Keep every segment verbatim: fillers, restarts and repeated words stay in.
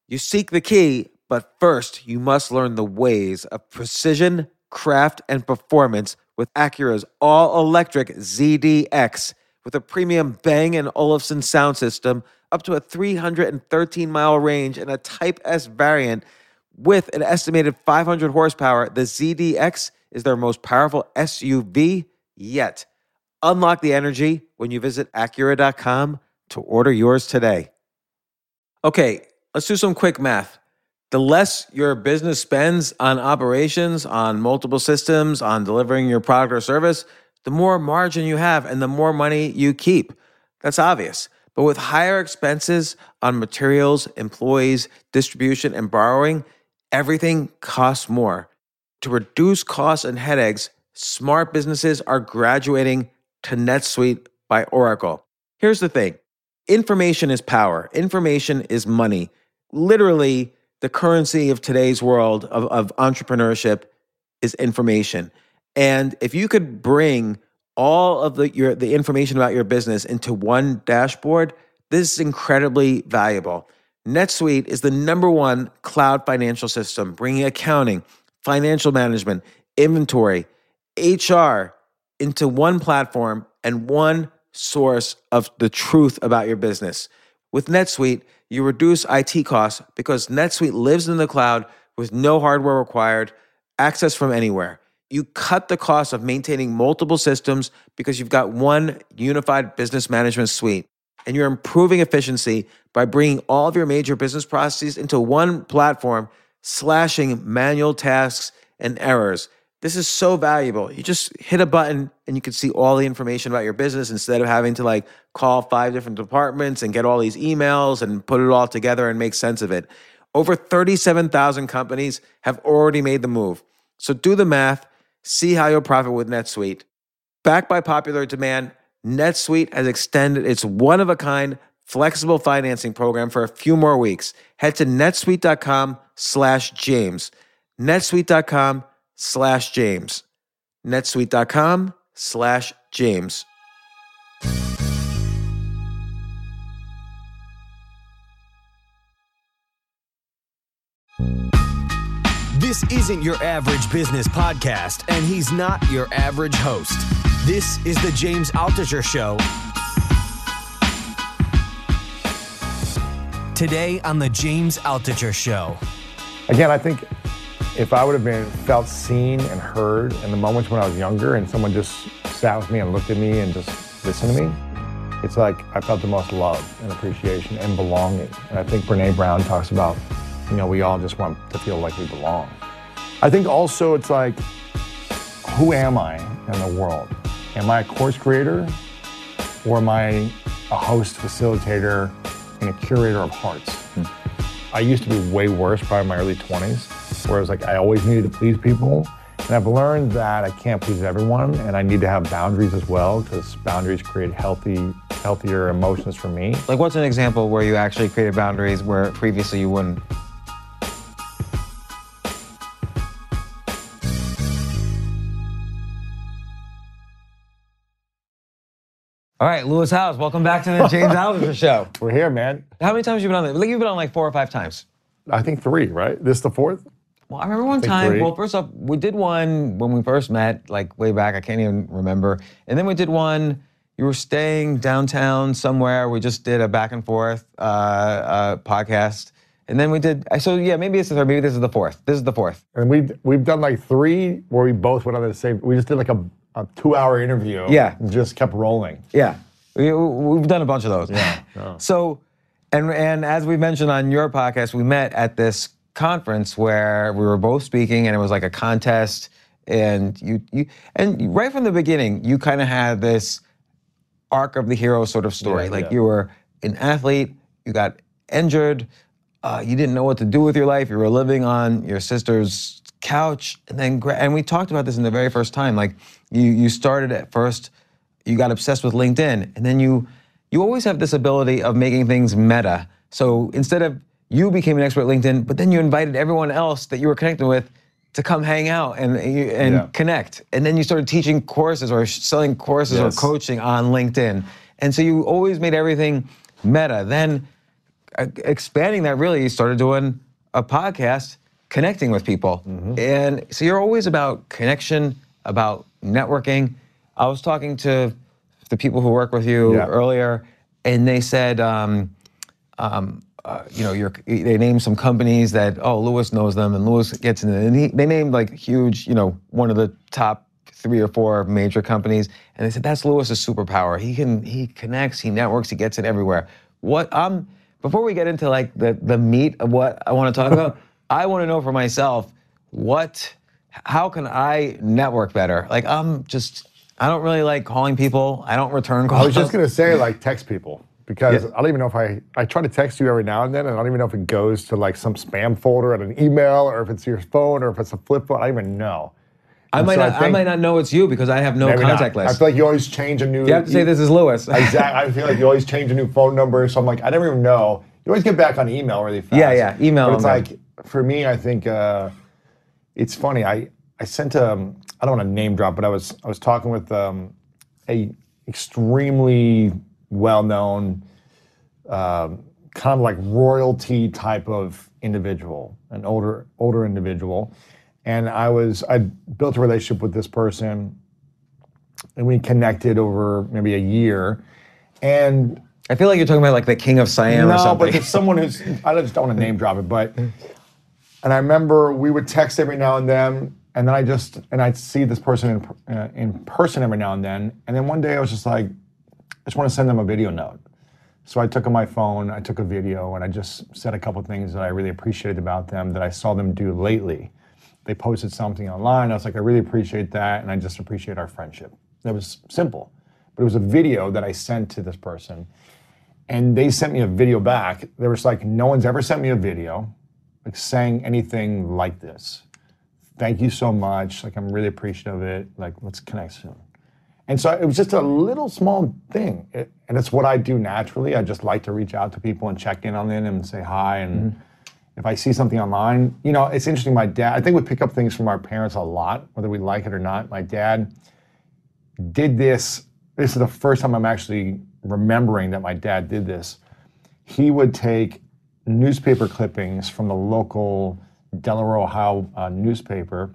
You seek the key, but first you must learn the ways of precision, craft, and performance with Acura's all-electric Z D X. With a premium Bang and Olufsen sound system, up to a three hundred thirteen mile range, and a Type S variant with an estimated five hundred horsepower, the Z D X is their most powerful S U V yet. Unlock the energy when you visit Acura dot com to order yours today. Okay, let's do some quick math. The less your business spends on operations, on multiple systems, on delivering your product or service, the more margin you have and the more money you keep. That's obvious. But with higher expenses on materials, employees, distribution, and borrowing, everything costs more. To reduce costs and headaches, smart businesses are graduating to NetSuite by Oracle. Here's the thing. Information is power. Information is money. Literally, the currency of today's world of, of entrepreneurship is information. And if you could bring all of the your the information about your business into one dashboard, this is incredibly valuable. NetSuite is the number one cloud financial system, bringing accounting, financial management, inventory, H R into one platform and one source of the truth about your business. With NetSuite, you reduce I T costs because NetSuite lives in the cloud with no hardware required, access from anywhere. You cut the cost of maintaining multiple systems because you've got one unified business management suite. And you're improving efficiency by bringing all of your major business processes into one platform, slashing manual tasks and errors. This is so valuable. You just hit a button and you can see all the information about your business instead of having to like call five different departments and get all these emails and put it all together and make sense of it. Over thirty-seven thousand companies have already made the move. So do the math, see how you'll profit with NetSuite. Backed by popular demand, NetSuite has extended its one-of-a-kind flexible financing program for a few more weeks. Head to netsuite.com slash James. netsuite.com slash James. netsuite.com slash James. This isn't your average business podcast, and he's not your average host. This is the James Altucher Show. Today on the James Altucher Show. Again, I think if I would have been felt seen and heard in the moments when I was younger and someone just sat with me and looked at me and just listened to me, it's like I felt the most love and appreciation and belonging. And I think Brene Brown talks about, you know, we all just want to feel like we belong. I think also it's like, who am I in the world? Am I a course creator, or am I a host, facilitator, and a curator of hearts? Hmm. I used to be way worse, probably in my early twenties, where it was like I always needed to please people. And I've learned that I can't please everyone, and I need to have boundaries as well, because boundaries create healthy, healthier emotions for me. Like, what's an example where you actually created boundaries where previously you wouldn't? All right, Lewis Howes, welcome back to the James Altucher Show. We're here, man. How many times have you been on there? Like, you've been on like four or five times. I think three, right? This the fourth? Well, I remember one I time, three. well, first off, we did one when we first met, like way back, I can't even remember. And then we did one, you were staying downtown somewhere, we just did a back and forth uh, uh, podcast. And then we did, so yeah, maybe it's the third, maybe this is the fourth. This is the fourth. And we we've done like three where we both went on the same, we just did like a a two-hour interview. Yeah. And just kept rolling. Yeah, we, we've done a bunch of those. Yeah. Oh. So, and and as we mentioned on your podcast, we met at this conference where we were both speaking, and it was like a contest. And you you and right from the beginning, you kind of had this arc of the hero sort of story. Yeah, like yeah. you were an athlete, you got injured, uh, you didn't know what to do with your life. You were living on your sister's couch, and then and we talked about this in the very first time. Like you you started at first, you got obsessed with LinkedIn, and then you you always have this ability of making things meta. So instead of you became an expert at LinkedIn, but then you invited everyone else that you were connected with to come hang out and and Yeah. connect. And then you started teaching courses or selling courses Yes. or coaching on LinkedIn. And so you always made everything meta. Then uh, expanding that, really, you started doing a podcast, connecting with people. Mm-hmm. And so you're always about connection, about networking. I was talking to the people who work with you yeah. earlier, and they said, um, um, uh, you know, you're, they named some companies that, oh, Lewis knows them, and Lewis gets in it. And he, they named like huge, you know, one of the top three or four major companies, and they said, that's Lewis's superpower. He can, he connects, he networks, he gets it everywhere. What, um, before we get into like the, the meat of what I want to talk about, I want to know for myself, what, how can I network better? Like, I'm just, I don't really like calling people. I don't return calls. I was just going to say, like, text people. Because yeah. I don't even know if I, I try to text you every now and then, and I don't even know if it goes to like some spam folder at an email, or if it's your phone, or if it's a flip phone. I don't even know. I might, so not, I, I might not know it's you because I have no contact not. list. I feel like you always change a new... You have to say this is Lewis. Exactly. I feel like you always change a new phone number, so I'm like, I never even know. You always get back on email really fast. Yeah, yeah, email. But it's like, for me, I think uh, it's funny. I, I sent a... I don't want to name drop, but I was I was talking with um, a extremely well-known... Um, kind of like royalty type of individual, an older older individual, and I was I built a relationship with this person, and we connected over maybe a year, and I feel like you're talking about like the King of Siam no, or something. No, but it's someone who's I just don't want to name drop it, but and I remember we would text every now and then, and then I just and I'd see this person in uh, in person every now and then, and then one day I was just like, I just want to send them a video note. So I took on my phone, I took a video, and I just said a couple things that I really appreciated about them that I saw them do lately. They posted something online. I was like, I really appreciate that, and I just appreciate our friendship. That was simple. But it was a video that I sent to this person, and they sent me a video back. There was like, no one's ever sent me a video like saying anything like this. Thank you so much. Like, I'm really appreciative of it. Like, let's connect soon. And so it was just a little small thing. It, and it's what I do naturally. I just like to reach out to people and check in on them and say hi. And mm-hmm. if I see something online, you know, it's interesting. My dad, I think we pick up things from our parents a lot, whether we like it or not. My dad did this. This is the first time I'm actually remembering that my dad did this. He would take newspaper clippings from the local Delaware, Ohio uh, newspaper,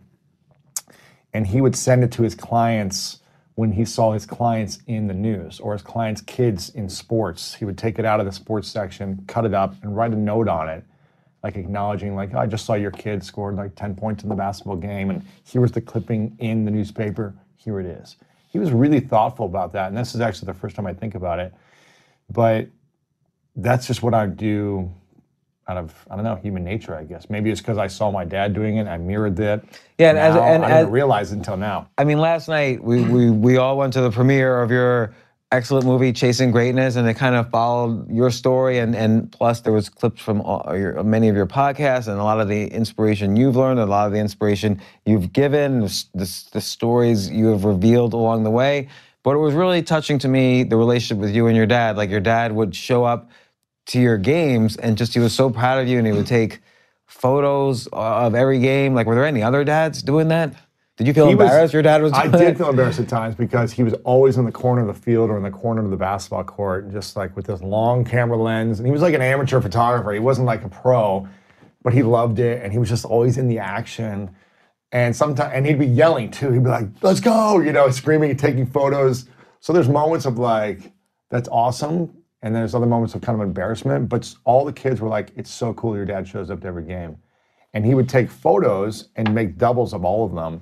and he would send it to his clients when he saw his clients in the news or his clients' kids in sports. He would take it out of the sports section, cut it up, and write a note on it, like acknowledging, like, oh, I just saw your kid scored like ten points in the basketball game, and here was the clipping in the newspaper. Here it is. He was really thoughtful about that, and this is actually the first time I think about it. But that's just what I do out of, I don't know, human nature, I guess. Maybe it's because I saw my dad doing it, I mirrored it. Yeah, and, as, and I didn't as, realize it until now. I mean, last night, we, we, we all went to the premiere of your excellent movie, Chasing Greatness, and it kind of followed your story, and, and plus there was clips from all your, many of your podcasts, and a lot of the inspiration you've learned, a lot of the inspiration you've given, the, the, the stories you have revealed along the way. But it was really touching to me, the relationship with you and your dad. Like, your dad would show up to your games, and just, he was so proud of you, and he would take photos of every game. Like, were there any other dads doing that? Did you feel he embarrassed was, your dad was doing I that? did feel embarrassed at times because he was always in the corner of the field or in the corner of the basketball court, just like with this long camera lens. And he was like an amateur photographer. He wasn't like a pro, but he loved it, and he was just always in the action. And sometimes, and he'd be yelling too. He'd be like, let's go, you know, screaming and taking photos. So there's moments of like, that's awesome. And there's other moments of kind of embarrassment, but all the kids were like, it's so cool your dad shows up to every game. And he would take photos and make doubles of all of them.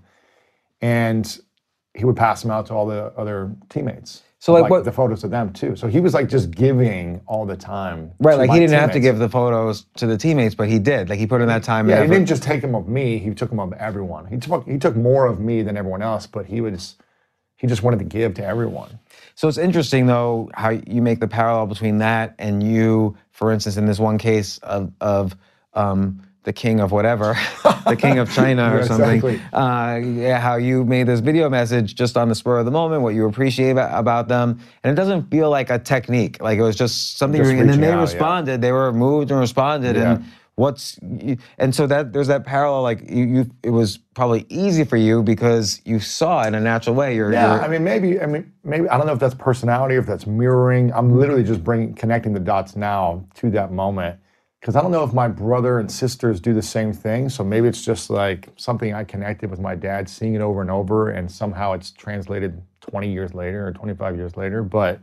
And he would pass them out to all the other teammates. So like, like what, the photos of them too. So he was like just giving all the time. Right, like he didn't teammates. have to give the photos to the teammates, but he did. Like, he put in that time. Yeah, and he didn't just take them of me, he took them of everyone. He took, he took more of me than everyone else, but he was, he just wanted to give to everyone. So it's interesting, though, how you make the parallel between that and you, for instance, in this one case of, of um, the king of whatever, the king of China or yeah, something. Exactly. Uh, yeah, how you made this video message just on the spur of the moment, what you appreciate about, about them. And it doesn't feel like a technique. Like, it was just something, Just you, and then they out, responded. Yeah. They were moved and responded. Yeah. And What's and so that there's that parallel. Like you, you, it was probably easy for you because you saw it in a natural way. You're, yeah, you're, I mean, maybe, I mean, maybe I don't know if that's personality or if that's mirroring. I'm literally just bringing, connecting the dots now to that moment because I don't know if my brother and sisters do the same thing. So maybe it's just like something I connected with my dad, seeing it over and over, and somehow it's translated twenty years later or twenty-five years later. But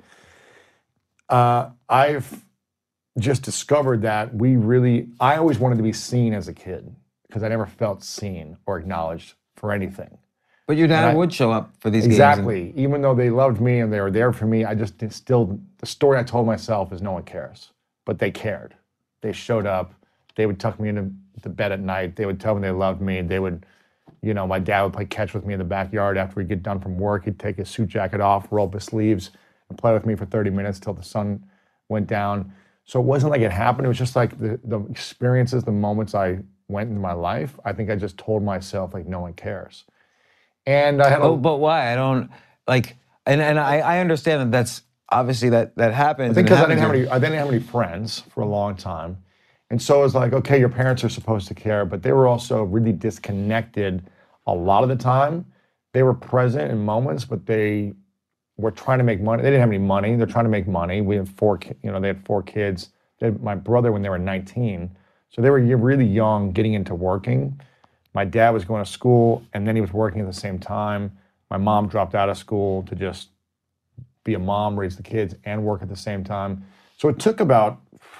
uh, I've just discovered that we really, I always wanted to be seen as a kid because I never felt seen or acknowledged for anything. but your dad I- would show up for these games. Exactly. Even though they loved me and they were there for me, I just did still, the story I told myself is no one cares. But they cared. They showed up. They would tuck me into the bed at night. They would tell me they loved me. They would, you know, my dad would play catch with me in the backyard after we'd get done from work. He'd take his suit jacket off, roll up his sleeves, and play with me for thirty minutes till the sun went down. So it wasn't like it happened. It was just like the, the experiences, the moments I went into my life. I think I just told myself, like, no one cares. And I had a, Oh, but why? I don't like, and and I, I understand that that's obviously that that happens. I think and it because I didn't have happens any, I didn't have any friends for a long time, and so it was like, okay, your parents are supposed to care, but they were also really disconnected a lot of the time. They were present in moments, but they were trying to make money. They didn't have any money. They're trying to make money. We had four, ki- you know, they had four kids. They had my brother when they were nineteen, so they were really young, getting into working. My dad was going to school, and then he was working at the same time. My mom dropped out of school to just be a mom, raise the kids, and work at the same time. So it took about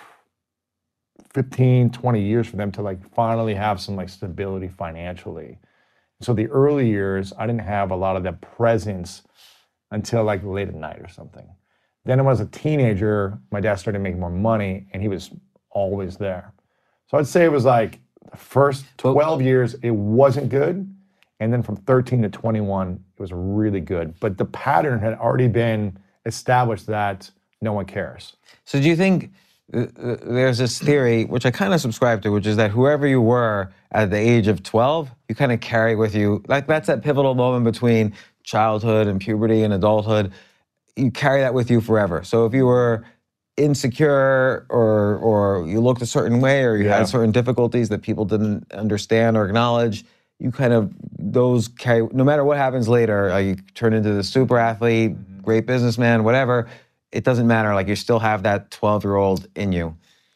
fifteen, twenty years for them to like finally have some like stability financially. So the early years, I didn't have a lot of that presence until like late at night or something. Then when I was a teenager, my dad started making more money, and he was always there. So I'd say it was like the first twelve years, it wasn't good. And then from thirteen to twenty-one, it was really good. But the pattern had already been established that no one cares. So do you think uh, uh, there's this theory, which I kind of subscribe to, which is that whoever you were at the age of twelve, you kind of carry with you, like that's that pivotal moment between childhood and puberty and adulthood. You carry that with you forever. So if you were insecure or or you looked a certain way or you Yeah. had certain difficulties that people didn't understand or acknowledge, you kind of, those carry, no matter what happens later, uh, you turn into the super athlete, great businessman, whatever, it doesn't matter. Like you still have that twelve-year-old in you.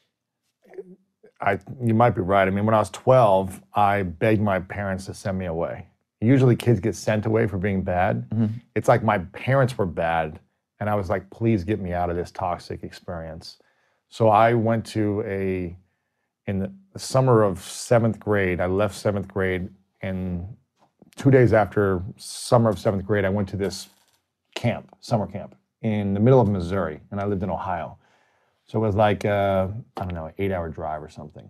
I, you might be right. I mean, when I was twelve, I begged my parents to send me away. Usually kids get sent away for being bad. Mm-hmm. It's like my parents were bad, and I was like, please get me out of this toxic experience. So I went to a, in the, the summer of seventh grade, I left seventh grade, and two days after summer of seventh grade, I went to this camp, summer camp, in the middle of Missouri, and I lived in Ohio. So it was like, uh, I don't know, an eight-hour drive or something.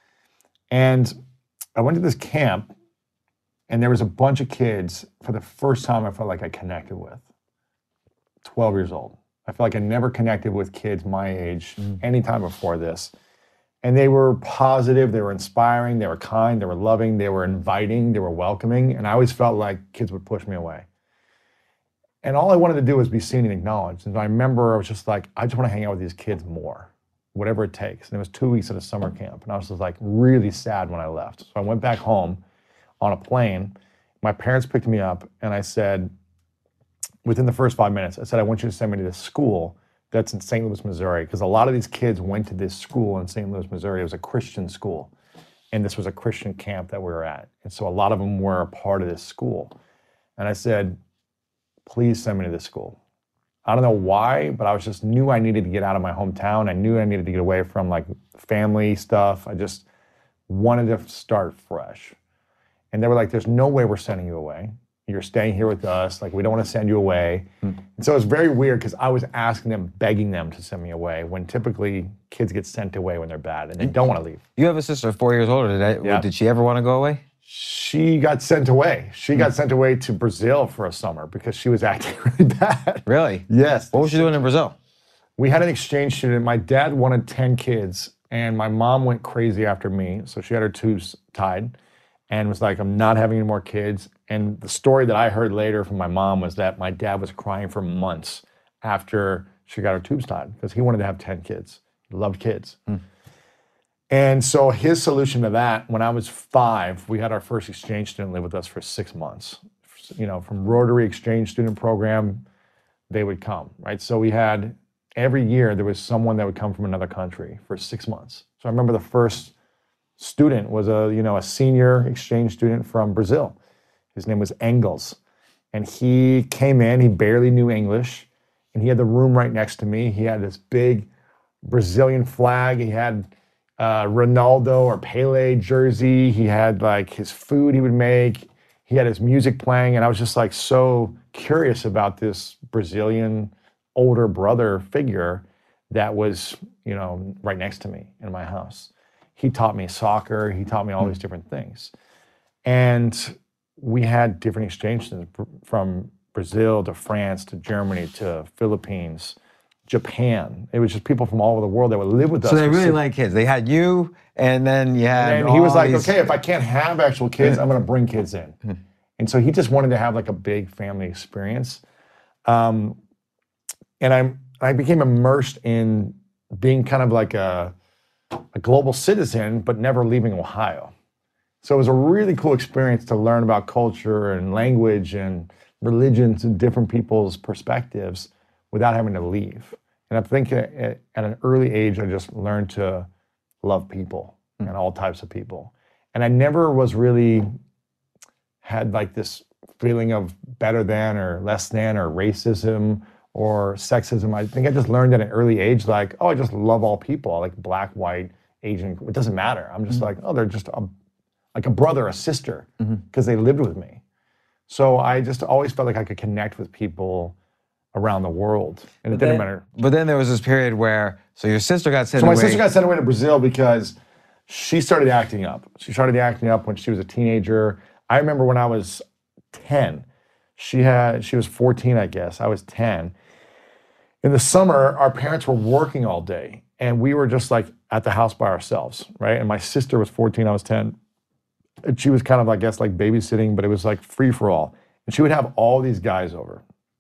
And I went to this camp, and there was a bunch of kids, for the first time I felt like I connected with, twelve years old. I felt like I never connected with kids my age Mm. any time before this. And they were positive, they were inspiring, they were kind, they were loving, they were inviting, they were welcoming, and I always felt like kids would push me away. And all I wanted to do was be seen and acknowledged. And I remember I was just like, I just want to hang out with these kids more, whatever it takes. And it was two weeks at a summer camp, and I was just like really sad when I left. So I went back home on a plane. My parents picked me up, and I said, within the first five minutes, I said, I want you to send me to this school that's in Saint Louis, Missouri, because a lot of these kids went to this school in Saint Louis, Missouri. It was a Christian school, and this was a Christian camp that we were at. And so a lot of them were a part of this school. And I said, please send me to this school. I don't know why, but I was just knew I needed to get out of my hometown. I knew I needed to get away from like family stuff. I just wanted to start fresh. And they were like, there's no way we're sending you away. You're staying here with us. Like, we don't want to send you away. Mm. And so it was very weird because I was asking them, begging them to send me away when typically kids get sent away when they're bad and they don't want to leave. You have a sister four years older. Did, I, Yeah. did she ever want to go away? She got sent away. She mm. got sent away to Brazil for a summer because she was acting really bad. Really? Yes. What was she doing in Brazil? We had an exchange student. My dad wanted ten kids, and my mom went crazy after me. So she had her tubes tied and was like, I'm not having any more kids. And the story that I heard later from my mom was that my dad was crying for months after she got her tubes tied because he wanted to have ten kids. He loved kids. Mm. And so his solution to that, when I was five, we had our first exchange student live with us for six months. You know, from Rotary Exchange Student Program, they would come, right? So we had, every year there was someone that would come from another country for six months. So I remember the first student was a, you know, a senior exchange student from Brazil. His name was Engels. And he came in, he barely knew English, and he had the room right next to me. He had this big Brazilian flag. He had uh, Ronaldo or Pele jersey. He had like his food he would make. He had his music playing, and I was just like so curious about this Brazilian older brother figure that was, you know, right next to me in my house. He taught me soccer. He taught me all these different things. And we had different exchange students from Brazil to France to Germany to Philippines, Japan. It was just people from all over the world that would live with us. So they really like kids. They had you, and then you had And he was all like, these- okay, if I can't have actual kids, I'm going to bring kids in. And so he just wanted to have like a big family experience. Um, and I I became immersed in being kind of like a, a global citizen, but never leaving Ohio. So it was a really cool experience to learn about culture and language and religions and different people's perspectives without having to leave. And I think at, at an early age, I just learned to love people mm. and all types of people. And I never was really had like this feeling of better than or less than or racism or sexism. I think I just learned at an early age, like, oh, I just love all people. I like black, white, Asian. It doesn't matter. I'm just mm. like, oh, they're just a like a brother, a sister, because mm-hmm. they lived with me. So I just always felt like I could connect with people around the world, and it but didn't then, matter. But then there was this period where, so your sister got sent away. away. So my sister got sent away to Brazil because she started acting up. She started acting up when she was a teenager. I remember when I was ten, she had, she was fourteen, I guess. I was ten. In the summer, our parents were working all day, and we were just like at the house by ourselves, right? And my sister was fourteen, I was ten. And she was kind of, I guess, like babysitting, but it was like free for all. And she would have all these guys over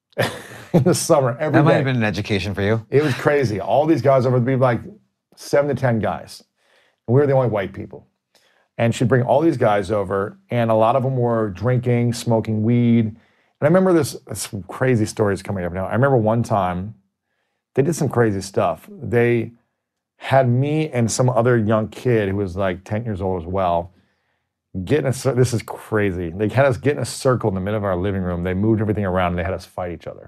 in the summer every that day. might have been an education for you. It was crazy. All these guys over, there'd be like seven to ten guys. And we were the only white people. And she'd bring all these guys over, and a lot of them were drinking, smoking weed. And I remember this, this crazy stories coming up now. I remember one time, they did some crazy stuff. They had me and some other young kid who was like ten years old as well, get in a, this is crazy. They had us get in a circle in the middle of our living room. They moved everything around, and they had us fight each other.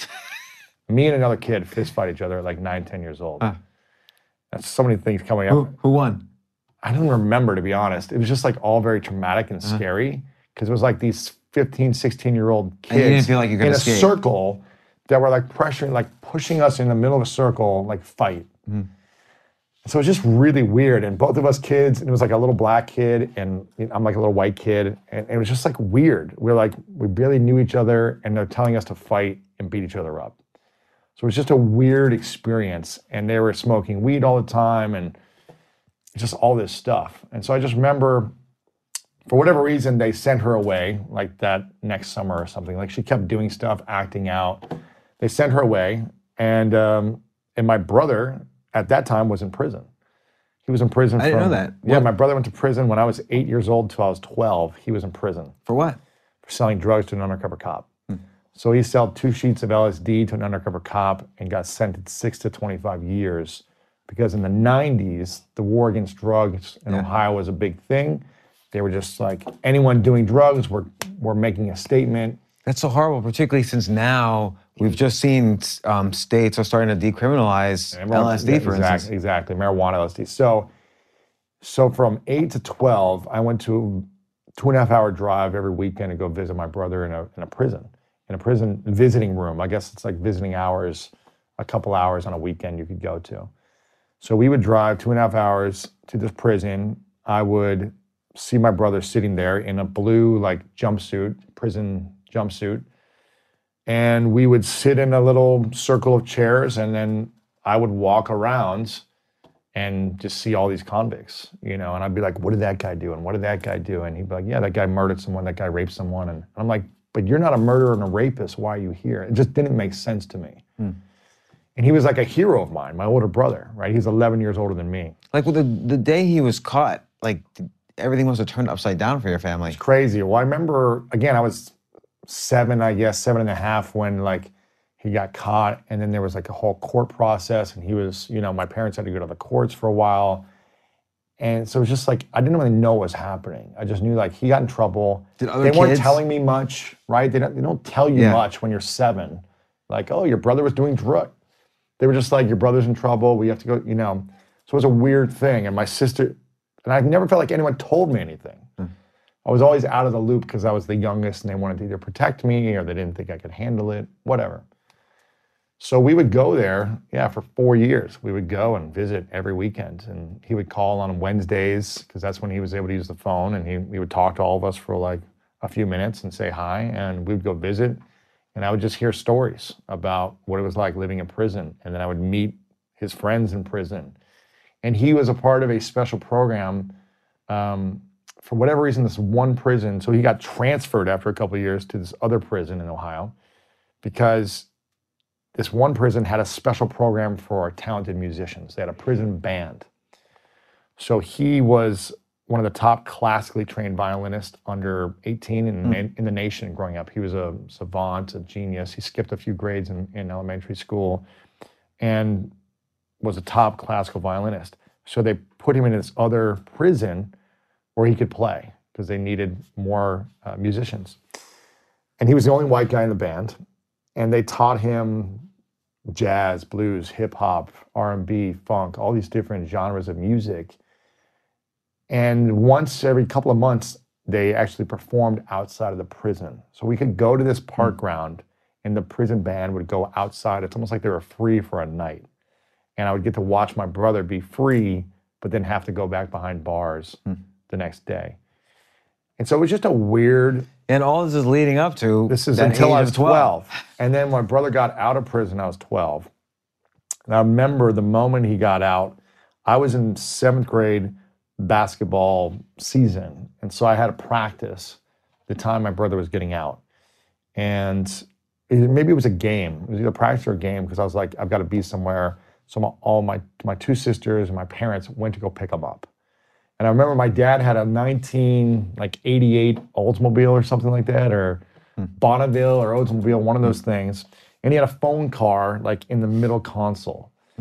Me and another kid fist fight each other at like nine, ten years old. Huh. That's so many things coming up. Who, who won? I don't remember, to be honest. It was just like all very traumatic and uh-huh. scary, because it was like these fifteen, sixteen-year-old kids and you didn't feel like you could in escape. a circle that were like pressuring, like pushing us in the middle of a circle, like fight. Mm-hmm. So it was just really weird. And both of us kids, and it was like a little black kid, and you know, I'm like a little white kid. And it was just like weird. We we're like, we barely knew each other, and they're telling us to fight and beat each other up. So it was just a weird experience. And they were smoking weed all the time, and just all this stuff. And so I just remember, for whatever reason, they sent her away, like that next summer or something. Like she kept doing stuff, acting out. They sent her away, and um, and my brother, at that time, was in prison. He was in prison. I didn't from, know that. Yeah, What? my brother went to prison when I was eight years old till I was twelve. He was in prison. For what? For selling drugs to an undercover cop. Hmm. So he sold two sheets of L S D to an undercover cop and got sentenced six to twenty-five years, because in the nineties, the war against drugs in Yeah. Ohio was a big thing. They were just like, anyone doing drugs were, were making a statement. That's so horrible, particularly since now we've just seen um, states are starting to decriminalize L S D, Yeah, for exactly, instance. Exactly, marijuana, L S D. So, so from eight to twelve, I went to a two and a half hour drive every weekend to go visit my brother in a in a prison, in a prison visiting room. I guess it's like visiting hours, a couple hours on a weekend you could go to. So we would drive two and a half hours to this prison. I would see my brother sitting there in a blue like jumpsuit, prison jumpsuit. And we would sit in a little circle of chairs, and then I would walk around and just see all these convicts, you know, and I'd be like, what did that guy do? And what did that guy do? And he'd be like, yeah, that guy murdered someone, that guy raped someone. And I'm like, but you're not a murderer and a rapist. Why are you here? It just didn't make sense to me. Hmm. And he was like a hero of mine, my older brother, right? He's eleven years older than me. Like, well, the, the day he was caught, like, everything must have turned upside down for your family. It's crazy. Well, I remember, again, I was seven, I guess, seven and a half when, like, he got caught, and then there was, like, a whole court process, and he was, you know, my parents had to go to the courts for a while. And so it was just like, I didn't really know what was happening. I just knew, like, he got in trouble. Did other they kids? weren't telling me much, right? They don't, they don't tell you Yeah. much when you're seven. Like, oh, your brother was doing drugs. They were just like, your brother's in trouble. We have to go, you know. So it was a weird thing. And my sister, and I never felt like anyone told me anything. Hmm. I was always out of the loop because I was the youngest and they wanted to either protect me or they didn't think I could handle it, whatever. So we would go there, yeah, for four years. We would go and visit every weekend. And he would call on Wednesdays because that's when he was able to use the phone. And he, he would talk to all of us for like a few minutes and say hi. And we would go visit. And I would just hear stories about what it was like living in prison. And then I would meet his friends in prison. And he was a part of a special program. Um, for whatever reason, this one prison, so he got transferred after a couple of years to this other prison in Ohio because this one prison had a special program for talented musicians. They had a prison band. So he was one of the top classically trained violinists under eighteen in, mm. in the nation growing up. He was a savant, a genius. He skipped a few grades in, in elementary school and was a top classical violinist. So they put him in this other prison where he could play because they needed more uh, musicians. And he was the only white guy in the band. And they taught him jazz, blues, hip hop, R and B, funk, all these different genres of music. And once every couple of months, they actually performed outside of the prison. So we could go to this park ground and the prison band would go outside. It's almost like they were free for a night. And I would get to watch my brother be free, but then have to go back behind bars mm. the next day. And so it was just a weird... And all this is leading up to This is that until age I was of twelve. twelve. And then my brother got out of prison, I was twelve. And I remember the moment he got out, I was in seventh grade basketball season. And so I had to practice the time my brother was getting out. And it, maybe it was a game. It was either practice or a game because I was like, I've got to be somewhere. So my, all my, my two sisters and my parents went to go pick him up. And I remember my dad had a nineteen eighty-eight Oldsmobile or something like that, or hmm. Bonneville or Oldsmobile, one of those hmm. things. And he had a phone car like in the middle console. Hmm.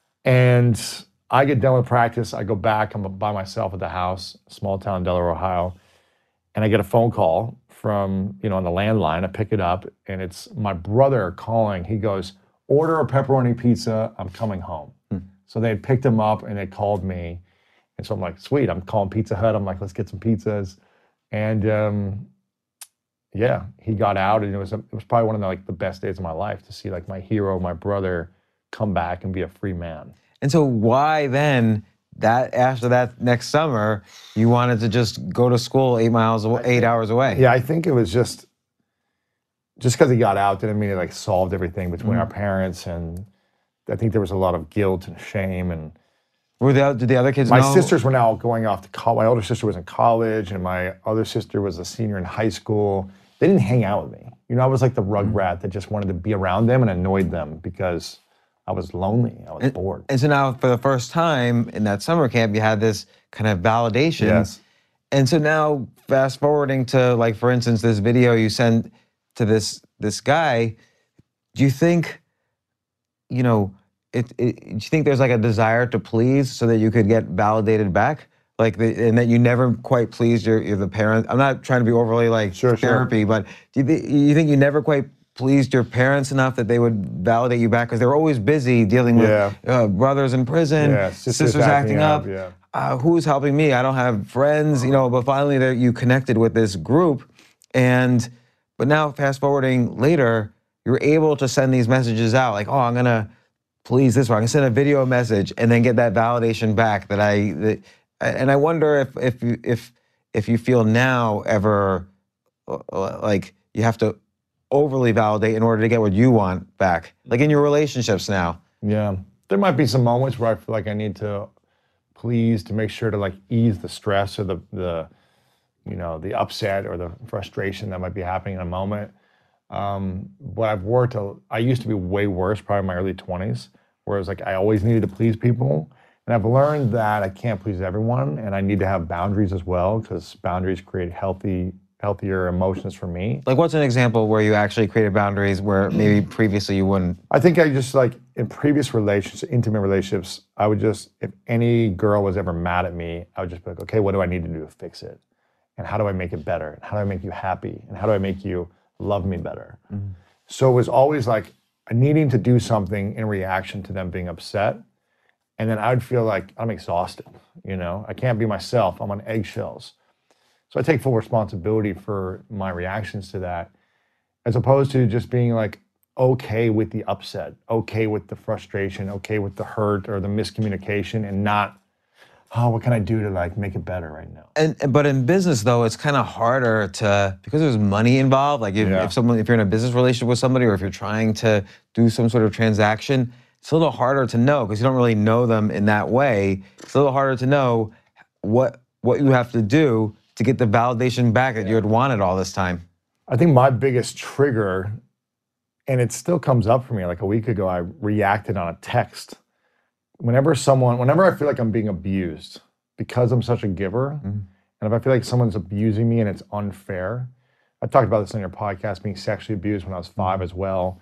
And I get done with practice. I go back. I'm by myself at the house, small town, Delaware, Ohio. And I get a phone call from, you know, on the landline. I pick it up and it's my brother calling. He goes, order a pepperoni pizza. I'm coming home. Hmm. So they had picked him up and they called me. And so I'm like, sweet, I'm calling Pizza Hut. I'm like, let's get some pizzas. And um, yeah, he got out and it was a, it was probably one of the, like the best days of my life to see like my hero, my brother, come back and be a free man. And so why then, that after that next summer, you wanted to just go to school eight miles, away, eight hours away? Yeah, I think it was just, just because he got out didn't mean it like solved everything between mm. our parents. And I think there was a lot of guilt and shame and, Were the, did the other kids my know? sisters were now going off to college. My older sister was in college, and my other sister was a senior in high school. They didn't hang out with me. You know, I was like the rug rat that just wanted to be around them and annoyed them because I was lonely. I was and, bored. And so now, for the first time in that summer camp, you had this kind of validation. Yes. And so now, fast forwarding to, like, for instance, this video you sent to this this guy, do you think, you know, It, it, do you think there's like a desire to please so that you could get validated back? Like, the, and that you never quite pleased your, your the parents? I'm not trying to be overly like sure, therapy, sure. but do you, th- you think you never quite pleased your parents enough that they would validate you back? Because they were always busy dealing with yeah. uh, brothers in prison, yeah, sisters, sisters acting, acting up. up yeah. uh, who's helping me? I don't have friends, you know, but finally there, you connected with this group. And, but now fast forwarding later, you're able to send these messages out like, oh, I'm going to please this one. I can send a video message and then get that validation back that I, that, and I wonder if if you, if if you feel now ever like you have to overly validate in order to get what you want back, like in your relationships now. Yeah, there might be some moments where I feel like I need to please to make sure to like ease the stress or the the you know the upset or the frustration that might be happening in a moment. Um, but I've worked, a, I used to be way worse, probably in my early twenties, where it was like I always needed to please people. And I've learned that I can't please everyone, and I need to have boundaries as well, because boundaries create healthy, healthier emotions for me. Like, what's an example where you actually created boundaries where maybe previously you wouldn't? I think I just, like, in previous relationships, intimate relationships, I would just, if any girl was ever mad at me, I would just be like, okay, what do I need to do to fix it? And how do I make it better? And how do I make you happy? And how do I make you love me better? Mm-hmm. So it was always like needing to do something in reaction to them being upset. And then I would feel like I'm exhausted, you know? I can't be myself. I'm on eggshells. So I take full responsibility for my reactions to that, as opposed to just being like okay with the upset, okay with the frustration, okay with the hurt or the miscommunication, and not, oh, what can I do to like make it better right now? And but in business though, it's kind of harder to, because there's money involved. Like if, Yeah. if someone, if you're in a business relationship with somebody, or if you're trying to do some sort of transaction, it's a little harder to know because you don't really know them in that way. It's a little harder to know what what you have to do to get the validation back that you had wanted all this time. I think my biggest trigger, and it still comes up for me, like a week ago, I reacted on a text. Whenever someone, whenever I feel like I'm being abused, because I'm such a giver, mm-hmm. and if I feel like someone's abusing me and it's unfair, I talked about this on your podcast, being sexually abused when I was five as well.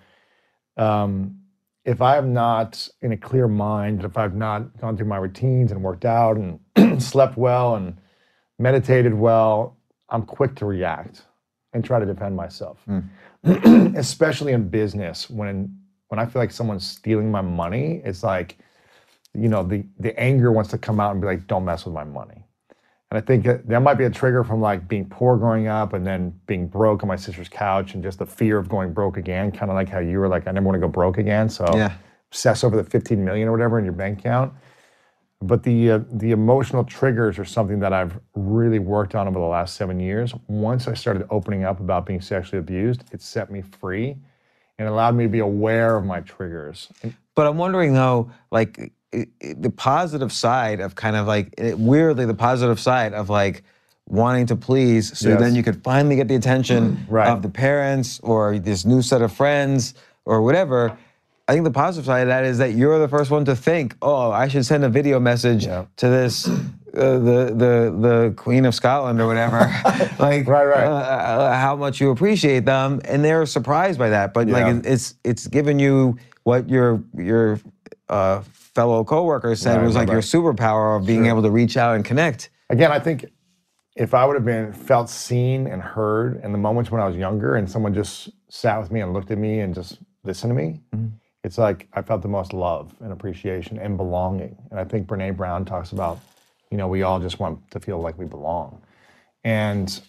Um, if I have not in a clear mind, if I've not gone through my routines and worked out and slept well and meditated well, I'm quick to react and try to defend myself. Mm. Especially in business, when when I feel like someone's stealing my money, it's like, you know, the, the anger wants to come out and be like, don't mess with my money. And I think that, that might be a trigger from like being poor growing up and then being broke on my sister's couch and just the fear of going broke again, kind of like how you were like, I never want to go broke again. So yeah. Obsess over the fifteen million or whatever in your bank account. But the uh, the emotional triggers are something that I've really worked on over the last seven years. Once I started opening up about being sexually abused, it set me free and allowed me to be aware of my triggers. But I'm wondering though, like it, it, the positive side of kind of like, it, weirdly the positive side of like wanting to please, so yes. then you could finally get the attention right. of the parents or this new set of friends or whatever. I think the positive side of that is that you're the first one to think, oh, I should send a video message yeah. to this, uh, the the the Queen of Scotland or whatever, like right, right. Uh, how much you appreciate them, and they're surprised by that. But yeah. like it's it's given you what your your uh, fellow coworkers said right, was right, like right. your superpower of being sure. able to reach out and connect. Again, I think if I would have been felt seen and heard in the moments when I was younger, and someone just sat with me and looked at me and just listened to me. Mm-hmm. It's like I felt the most love and appreciation and belonging. And I think Brene Brown talks about, you know, we all just want to feel like we belong. And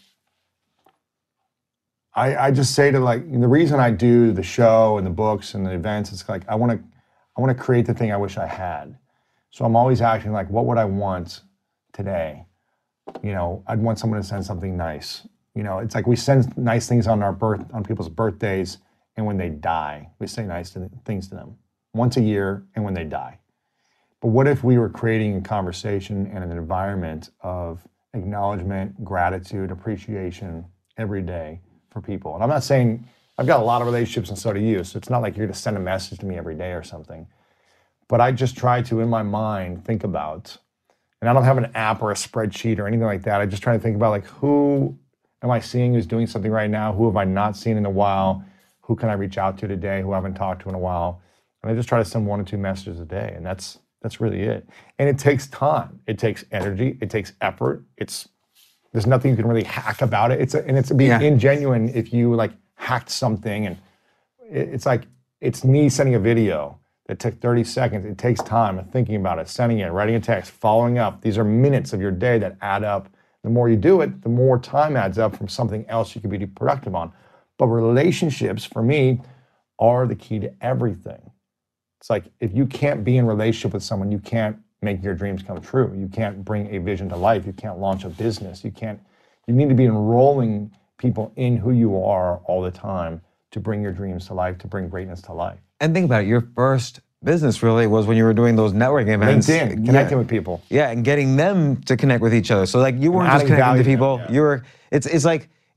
I, I just say to like, the reason I do the show and the books and the events, it's like I want to I want to create the thing I wish I had. So I'm always acting like, what would I want today? You know, I'd want someone to send something nice. You know, it's like we send nice things on our birth, on people's birthdays. And when they die, we say nice things to them once a year and when they die. But what if we were creating a conversation and an environment of acknowledgement, gratitude, appreciation every day for people? And I'm not saying, I've got a lot of relationships and so do you, so it's not like you're going to send a message to me every day or something. But I just try to, in my mind, think about, and I don't have an app or a spreadsheet or anything like that. I just try to think about like, who am I seeing who's doing something right now? Who have I not seen in a while? Who can I reach out to today who I haven't talked to in a while? And I just try to send one or two messages a day, and that's that's really it. And it takes time. It takes energy. It takes effort. It's there's nothing you can really hack about it. It's a, and it's being yeah. ingenuine if you like hacked something, and it, it's like it's me sending a video that took thirty seconds. It takes time of thinking about it, sending it, writing a text, following up. These are minutes of your day that add up. The more you do it, the more time adds up from something else you could be productive on. But relationships, for me, are the key to everything. It's like, if you can't be in relationship with someone, you can't make your dreams come true. You can't bring a vision to life. You can't launch a business. You can't, you need to be enrolling people in who you are all the time to bring your dreams to life, to bring greatness to life. And think about it, your first business really was when you were doing those networking events. LinkedIn, connecting yeah. with people. Yeah, and getting them to connect with each other. So like you weren't just connecting to people, them, yeah. you were, it's it's like,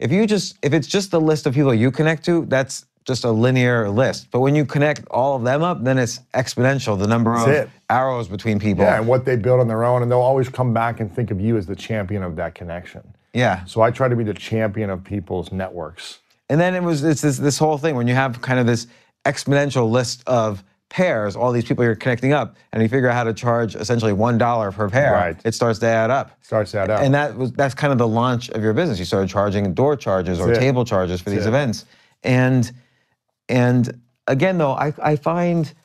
if you just, if it's just the list of people you connect to, that's just a linear list. But when you connect all of them up, then it's exponential, the number That's of it. arrows between people. Yeah, and what they build on their own, and they'll always come back and think of you as the champion of that connection. Yeah. So I try to be the champion of people's networks. And then it was, it's this, this whole thing when you have kind of this exponential list of pairs, all these people you're connecting up, and you figure out how to charge essentially one dollar per pair, Right. it starts to add up. Starts to add up. And that was that's kind of the launch of your business. You started charging door charges or That's it. table charges for That's these it. events. And and again, though, I, I find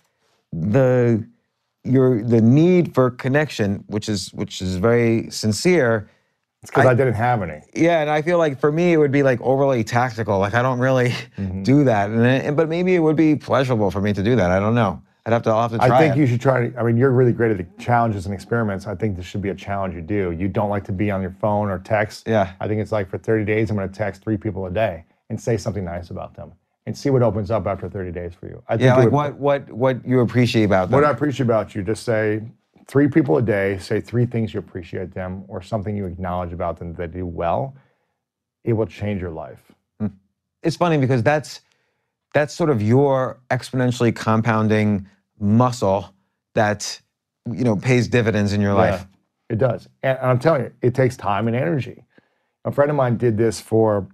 the your the need for connection, which is which is very sincere. It's because I- I, didn't have any. Yeah, and I feel like for me it would be like overly tactical. Like I don't really Mm-hmm. do that. And, and but maybe it would be pleasurable for me to do that. I don't know. I'd have to. I'll have to try. I think it. you should try to, I mean, you're really great at the challenges and experiments. I think this should be a challenge you do. You don't like to be on your phone or text. Yeah. I think it's like for thirty days, I'm going to text three people a day and say something nice about them and see what opens up after thirty days for you. I think Yeah, it like would- what what what you appreciate about them. What I appreciate about you, just say three people a day, say three things you appreciate them or something you acknowledge about them that they do well. It will change your life. It's funny because that's that's sort of your exponentially compounding muscle that you know pays dividends in your life. Yeah, it does. And I'm telling you, it takes time and energy. A friend of mine did this for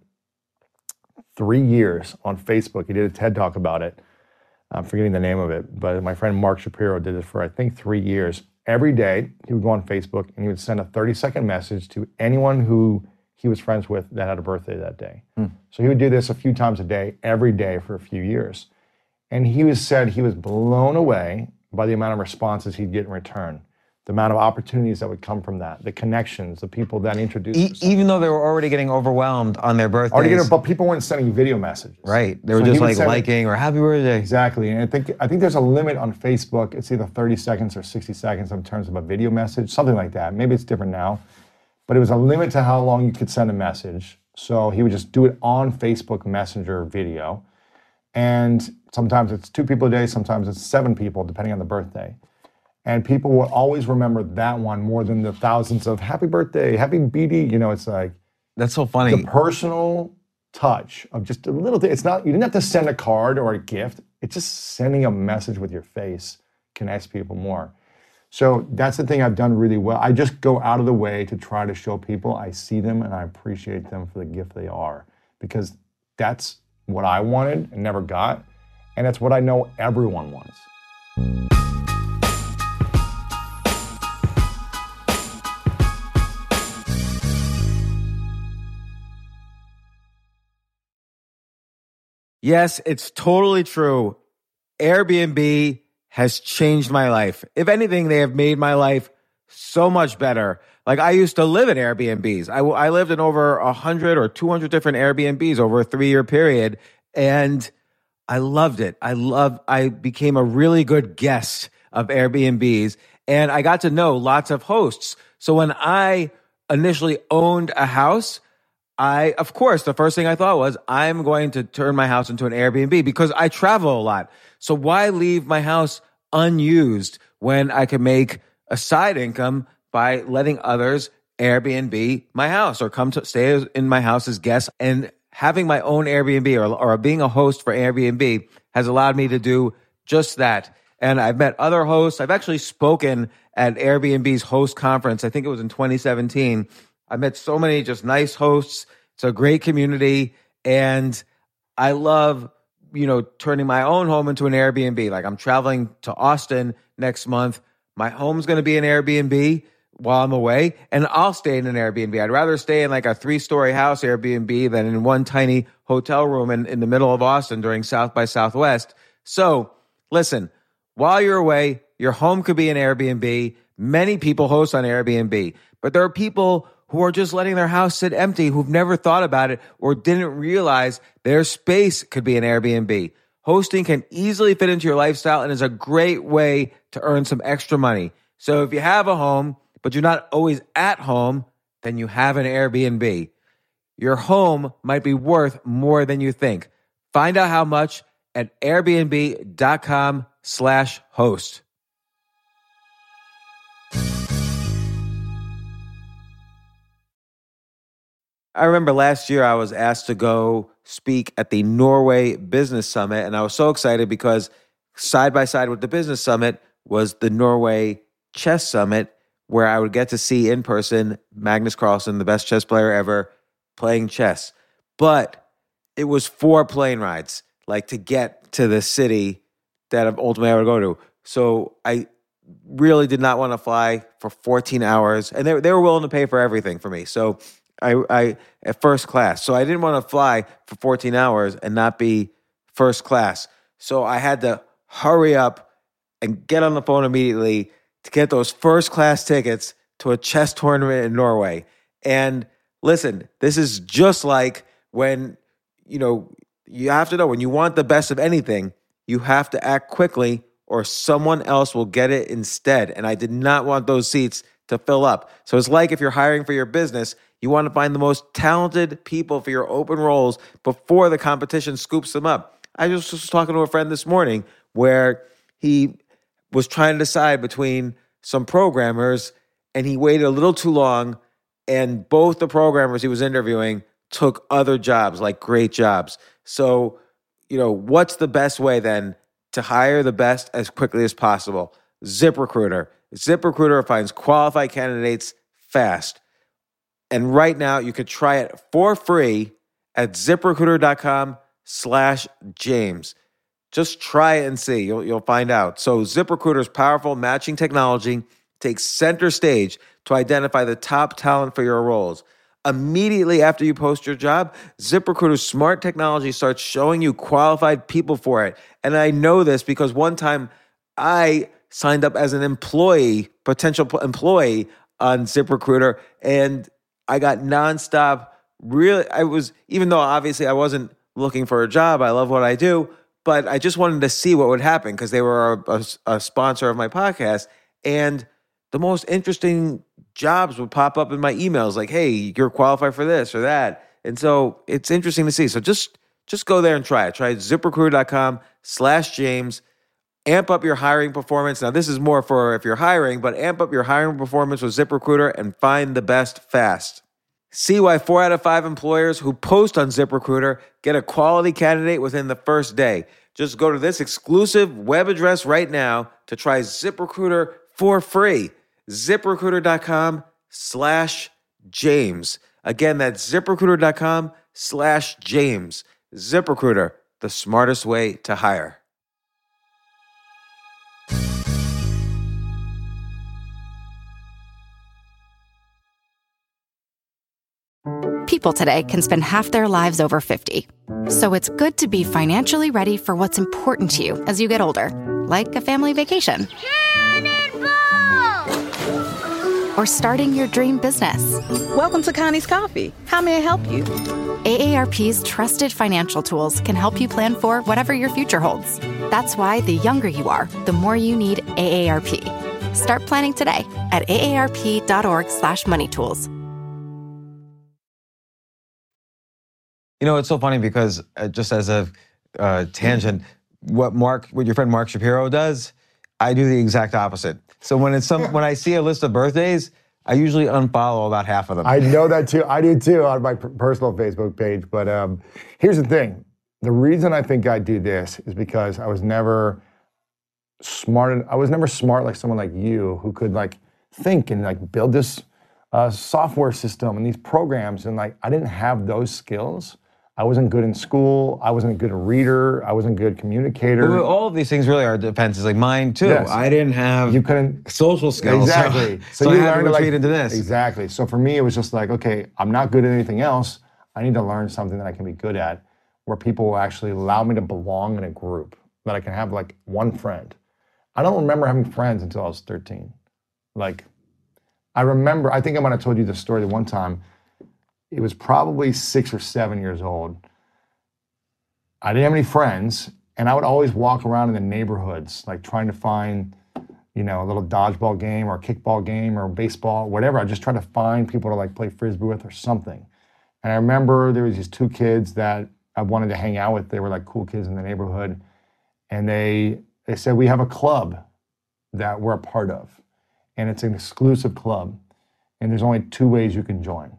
three years on Facebook. He did a TED Talk about it. I'm forgetting the name of it, but my friend Mark Shapiro did it for, I think, three years. Every day, he would go on Facebook and he would send a thirty-second message to anyone who he was friends with that had a birthday that day. So he would do this a few times a day, every day for a few years. And he was said he was blown away by the amount of responses he'd get in return, the amount of opportunities that would come from that, the connections, the people that introduced E- him to something. even though they were already getting overwhelmed on their birthdays. Already getting, but people weren't sending video messages. Right. They were So he just would like send- liking or happy birthday. Exactly, and I think I think there's a limit on Facebook. It's either thirty seconds or sixty seconds in terms of a video message, something like that. Maybe it's different now, but it was a limit to how long you could send a message. So he would just do it on Facebook Messenger video, and sometimes it's two people a day, sometimes it's seven people, depending on the birthday. And people will always remember that one more than the thousands of happy birthday, happy B D. You know, it's like That's so funny. the personal touch of just a little thing. It's not, you didn't have to send a card or a gift. It's just sending a message with your face connects people more. So that's the thing I've done really well. I just go out of the way to try to show people I see them and I appreciate them for the gift they are, because that's what I wanted and never got. And that's what I know everyone wants. Yes, it's totally true. Airbnb has changed my life. If anything, they have made my life so much better. Like I used to live in Airbnbs. I, I lived in over one hundred or two hundred different Airbnbs over a three-year period, and I loved it. I loved, I became a really good guest of Airbnbs, and I got to know lots of hosts. So when I initially owned a house, I, of course, the first thing I thought was, I'm going to turn my house into an Airbnb because I travel a lot. So why leave my house unused when I can make a side income by letting others Airbnb my house or come to stay in my house as guests? And having my own Airbnb or, or being a host for Airbnb has allowed me to do just that. And I've met other hosts. I've actually spoken at Airbnb's host conference. I think it was in twenty seventeen. I met so many just nice hosts. It's a great community. And I love, you know, turning my own home into an Airbnb. Like I'm traveling to Austin next month. My home's going to be an Airbnb while I'm away, and I'll stay in an Airbnb. I'd rather stay in like a three-story house Airbnb than in one tiny hotel room in, in the middle of Austin during South by Southwest. So listen, while you're away, your home could be an Airbnb. Many people host on Airbnb, but there are people who are just letting their house sit empty, who've never thought about it or didn't realize their space could be an Airbnb. Hosting can easily fit into your lifestyle and is a great way to earn some extra money. So if you have a home, but you're not always at home, then you have an Airbnb. Your home might be worth more than you think. Find out how much at airbnb.com slash host. I remember last year I was asked to go speak at the Norway Business Summit, and I was so excited because side by side with the Business Summit was the Norway Chess Summit, where I would get to see in person Magnus Carlsen, the best chess player ever, playing chess. But it was four plane rides, like to get to the city that ultimately I would go to. So I really did not want to fly for fourteen hours, and they they were willing to pay for everything for me. So I I at first class. So I didn't want to fly for fourteen hours and not be first class. So I had to hurry up and get on the phone immediately to get those first class tickets to a chess tournament in Norway. And listen, this is just like when, you know, you have to know when you want the best of anything, you have to act quickly or someone else will get it instead. And I did not want those seats to fill up. So it's like if you're hiring for your business, you want to find the most talented people for your open roles before the competition scoops them up. I just was talking to a friend this morning where he was trying to decide between some programmers and he waited a little too long, and both the programmers he was interviewing took other jobs, like great jobs. So, you know, what's the best way then to hire the best as quickly as possible? ZipRecruiter. ZipRecruiter finds qualified candidates fast. And right now you could try it for free at ZipRecruiter.com slash James. Just try it and see. You'll, you'll find out. So ZipRecruiter's powerful matching technology takes center stage to identify the top talent for your roles. Immediately after you post your job, ZipRecruiter's smart technology starts showing you qualified people for it. And I know this because one time I signed up as an employee, potential employee on ZipRecruiter, and I got nonstop. Really, I was, even though obviously I wasn't looking for a job, I love what I do, but I just wanted to see what would happen because they were a, a, a sponsor of my podcast. And the most interesting jobs would pop up in my emails like, hey, you're qualified for this or that. And so it's interesting to see. So just just go there and try it. Try ZipRecruiter.com slash James. Amp up your hiring performance. Now, this is more for if you're hiring, but amp up your hiring performance with ZipRecruiter and find the best fast. See why four out of five employers who post on ZipRecruiter get a quality candidate within the first day. Just go to this exclusive web address right now to try ZipRecruiter for free. ZipRecruiter.com slash James. Again, that's ZipRecruiter.com slash James. ZipRecruiter, the smartest way to hire. People today can spend half their lives over fifty. So it's good to be financially ready for what's important to you as you get older, like a family vacation. Or starting your dream business. Welcome to Connie's Coffee. How may I help you? A A R P's trusted financial tools can help you plan for whatever your future holds. That's why the younger you are, the more you need A A R P. Start planning today at aarp.org slash money tools. You know, it's so funny because uh, just as a uh, tangent, what Mark, what your friend Mark Shapiro does, I do the exact opposite. So when it's some, when I see a list of birthdays, I usually unfollow about half of them. I know that too. I do too on my personal Facebook page. But um, here's the thing. The reason I think I do this is because I was never smart. I was never smart like someone like you who could like think and like build this uh, software system and these programs. And like, I didn't have those skills. I wasn't good in school. I wasn't a good reader. I wasn't a good communicator. Well, all of these things really are defenses, like mine too. Yes. I didn't have you couldn't social skills. Exactly. So, so, so you I had learned to like, retreat into this. Exactly. So for me, it was just like, okay, I'm not good at anything else. I need to learn something that I can be good at, where people will actually allow me to belong in a group, that I can have like one friend. I don't remember having friends until I was thirteen. Like, I remember, I think I might have told you this story the one time. It was probably six or seven years old. I didn't have any friends, and I would always walk around in the neighborhoods, like trying to find, you know, a little dodgeball game or a kickball game or baseball, whatever. I just tried to find people to like play Frisbee with or something. And I remember there was these two kids that I wanted to hang out with. They were like cool kids in the neighborhood. And they they said, we have a club that we're a part of. And it's an exclusive club. And there's only two ways you can join.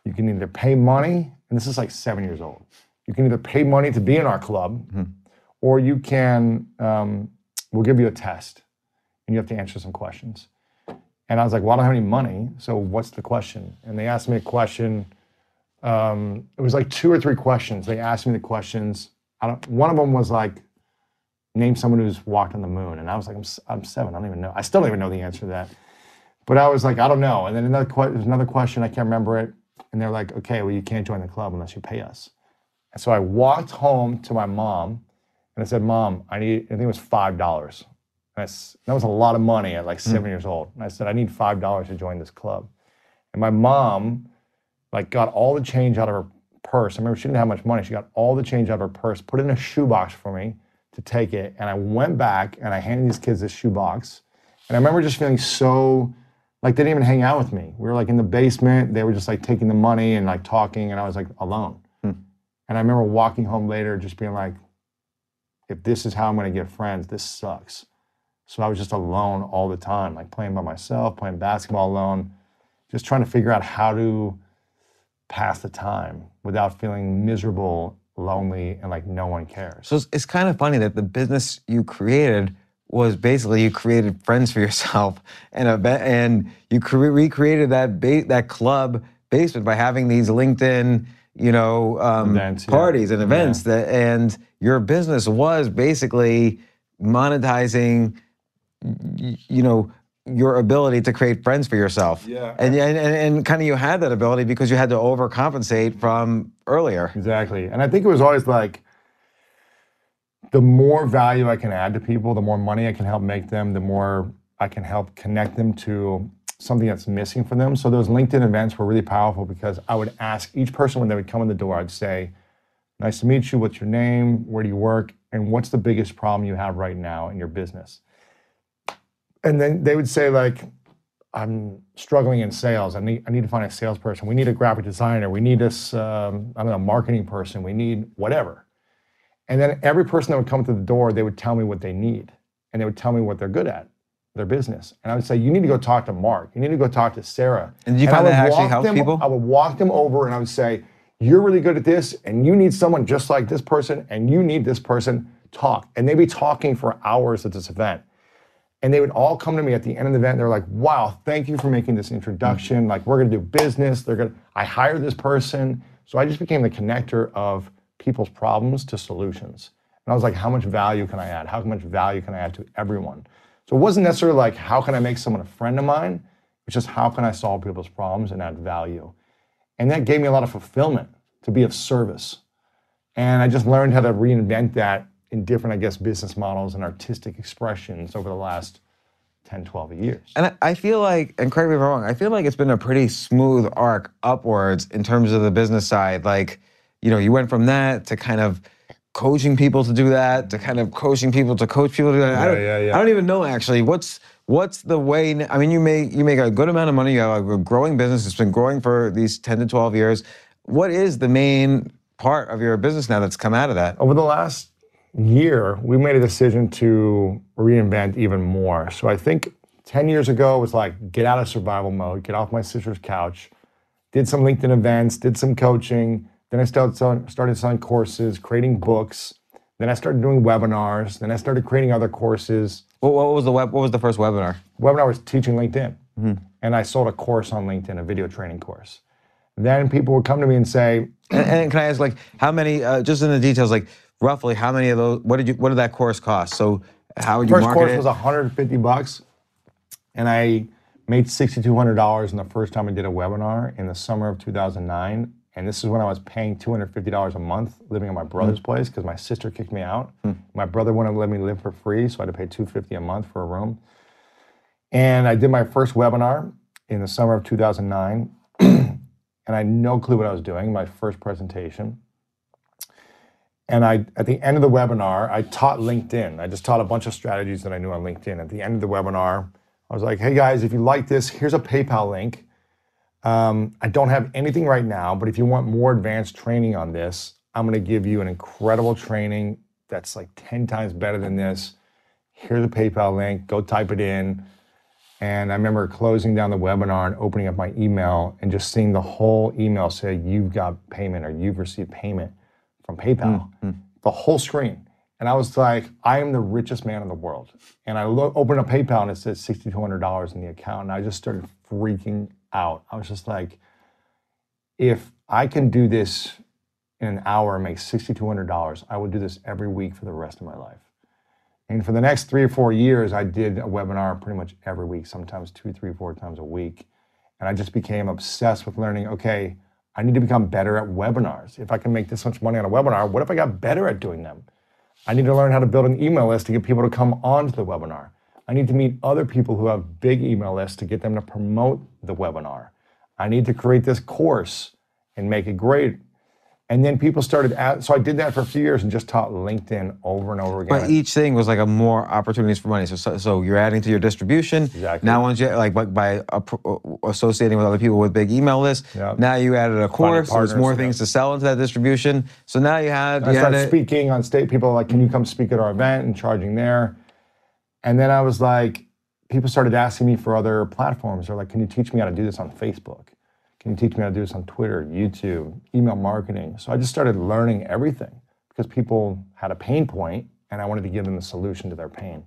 you can either pay money, and this is like seven years old. You can either pay money to be in our club, mm-hmm. or you can, um, we'll give you a test, and you have to answer some questions. And I was like, well, I don't have any money, so what's the question? And they asked me a question. Um, it was like two or three questions. They asked me the questions. I don't, one of them was like, name someone who's walked on the moon. And I was like, I'm, I'm seven, I don't even know. I still don't even know the answer to that. But I was like, I don't know. And then another, que- there's another question, I can't remember it. And they're like, okay, well, you can't join the club unless you pay us. And so I walked home to my mom, and I said, Mom, I need, I think it was five dollars. And I, that was a lot of money at like seven mm. years old. And I said, I need five dollars to join this club. And my mom like got all the change out of her purse. I remember she didn't have much money. She got all the change out of her purse, put it in a shoebox for me to take it. And I went back and I handed these kids this shoebox. And I remember just feeling so, like they didn't even hang out with me. We were like in the basement. They were just like taking the money and like talking, and I was like alone. Hmm. And I remember walking home later just being like, if this is how I'm gonna get friends, this sucks. So I was just alone all the time, like playing by myself, playing basketball alone, just trying to figure out how to pass the time without feeling miserable, lonely, and like no one cares. So it's, it's kind of funny that the business you created was basically you created friends for yourself, and a, and you cre- recreated that ba- that club basement by having these LinkedIn, you know, um, events, parties yeah. and events. Yeah. That and your business was basically monetizing, you know, your ability to create friends for yourself. Yeah. And and and kind of you had that ability because you had to overcompensate from earlier. Exactly. And I think it was always like, the more value I can add to people, the more money I can help make them, the more I can help connect them to something that's missing for them. So those LinkedIn events were really powerful because I would ask each person when they would come in the door, I'd say, nice to meet you, what's your name, where do you work, and what's the biggest problem you have right now in your business? And then they would say like, I'm struggling in sales. I need, I need to find a salesperson. We need a graphic designer. We need this, um, I don't know, marketing person. We need whatever. And then every person that would come to the door, they would tell me what they need. And they would tell me what they're good at, their business. And I would say, you need to go talk to Mark. You need to go talk to Sarah. And did you find that actually helps them, people? I would walk them over and I would say, you're really good at this, and you need someone just like this person, and you need this person. Talk. And they'd be talking for hours at this event. And they would all come to me at the end of the event. They're like, wow, thank you for making this introduction. Mm-hmm. Like, we're going to do business. They're going to, I hired this person. So I just became the connector of people's problems to solutions. And I was like, how much value can I add? How much value can I add to everyone? So it wasn't necessarily like, how can I make someone a friend of mine? It's just, how can I solve people's problems and add value? And that gave me a lot of fulfillment to be of service. And I just learned how to reinvent that in different, I guess, business models and artistic expressions over the last ten, twelve years. And I feel like, and correct me if I'm wrong, I feel like it's been a pretty smooth arc upwards in terms of the business side. Like, you know, you went from that to kind of coaching people to do that, to kind of coaching people to coach people to do that. Yeah, I don't, yeah, yeah. I don't even know actually, what's what's the way, I mean, you make you make a good amount of money, you have a growing business, it's been growing for these ten to twelve years. What is the main part of your business now that's come out of that? Over the last year, we made a decision to reinvent even more. So I think ten years ago, it was like, get out of survival mode, get off my sister's couch, did some LinkedIn events, did some coaching. Then I started selling, started selling courses, creating books. Then I started doing webinars. Then I started creating other courses. What, what was the web? What was the first webinar? Webinar was teaching LinkedIn. Mm-hmm. And I sold a course on LinkedIn, a video training course. Then people would come to me and say, and, and can I ask, like, how many, uh, just in the details, like, roughly how many of those, what did you, what did that course cost? So how would you market it? First course was one hundred fifty bucks. And I made six thousand two hundred dollars in the first time I did a webinar in the summer of two thousand nine. And this is when I was paying two hundred fifty dollars a month living at my brother's mm. place because my sister kicked me out. Mm. My brother wouldn't let me live for free, so I had to pay two hundred fifty dollars a month for a room. And I did my first webinar in the summer of two thousand nine. And I had no clue what I was doing, my first presentation. And I, at the end of the webinar, I taught LinkedIn. I just taught a bunch of strategies that I knew on LinkedIn. At the end of the webinar, I was like, hey guys, if you like this, here's a PayPal link. Um, I don't have anything right now, but if you want more advanced training on this, I'm gonna give you an incredible training that's like ten times better than this. Here's a PayPal link, go type it in. And I remember closing down the webinar and opening up my email and just seeing the whole email say, you've got payment or you've received payment from PayPal. Mm-hmm. The whole screen. And I was like, I am the richest man in the world. And I lo- opened up PayPal and it said six thousand two hundred dollars in the account. And I just started freaking out. I was just like, if I can do this in an hour and make six thousand two hundred dollars, I would do this every week for the rest of my life. And for the next three or four years, I did a webinar pretty much every week, sometimes two, three, four times a week. And I just became obsessed with learning, okay, I need to become better at webinars. If I can make this much money on a webinar, what if I got better at doing them? I need to learn how to build an email list to get people to come onto the webinar. I need to meet other people who have big email lists to get them to promote the webinar. I need to create this course and make it great. And then people started, at, so I did that for a few years and just taught LinkedIn over and over again. But each thing was like a more opportunities for money. So, so, so you're adding to your distribution. Exactly. Now, once you like by, by uh, associating with other people with big email lists, yep. now you added a course. So there's more yep. things to sell into that distribution. So now you had. I you started had speaking on stage. People were like, can you come speak at our event, and charging there. And then I was like, people started asking me for other platforms. They're like, can you teach me how to do this on Facebook? Can you teach me how to do this on Twitter, YouTube, email marketing? So I just started learning everything because people had a pain point and I wanted to give them the solution to their pain.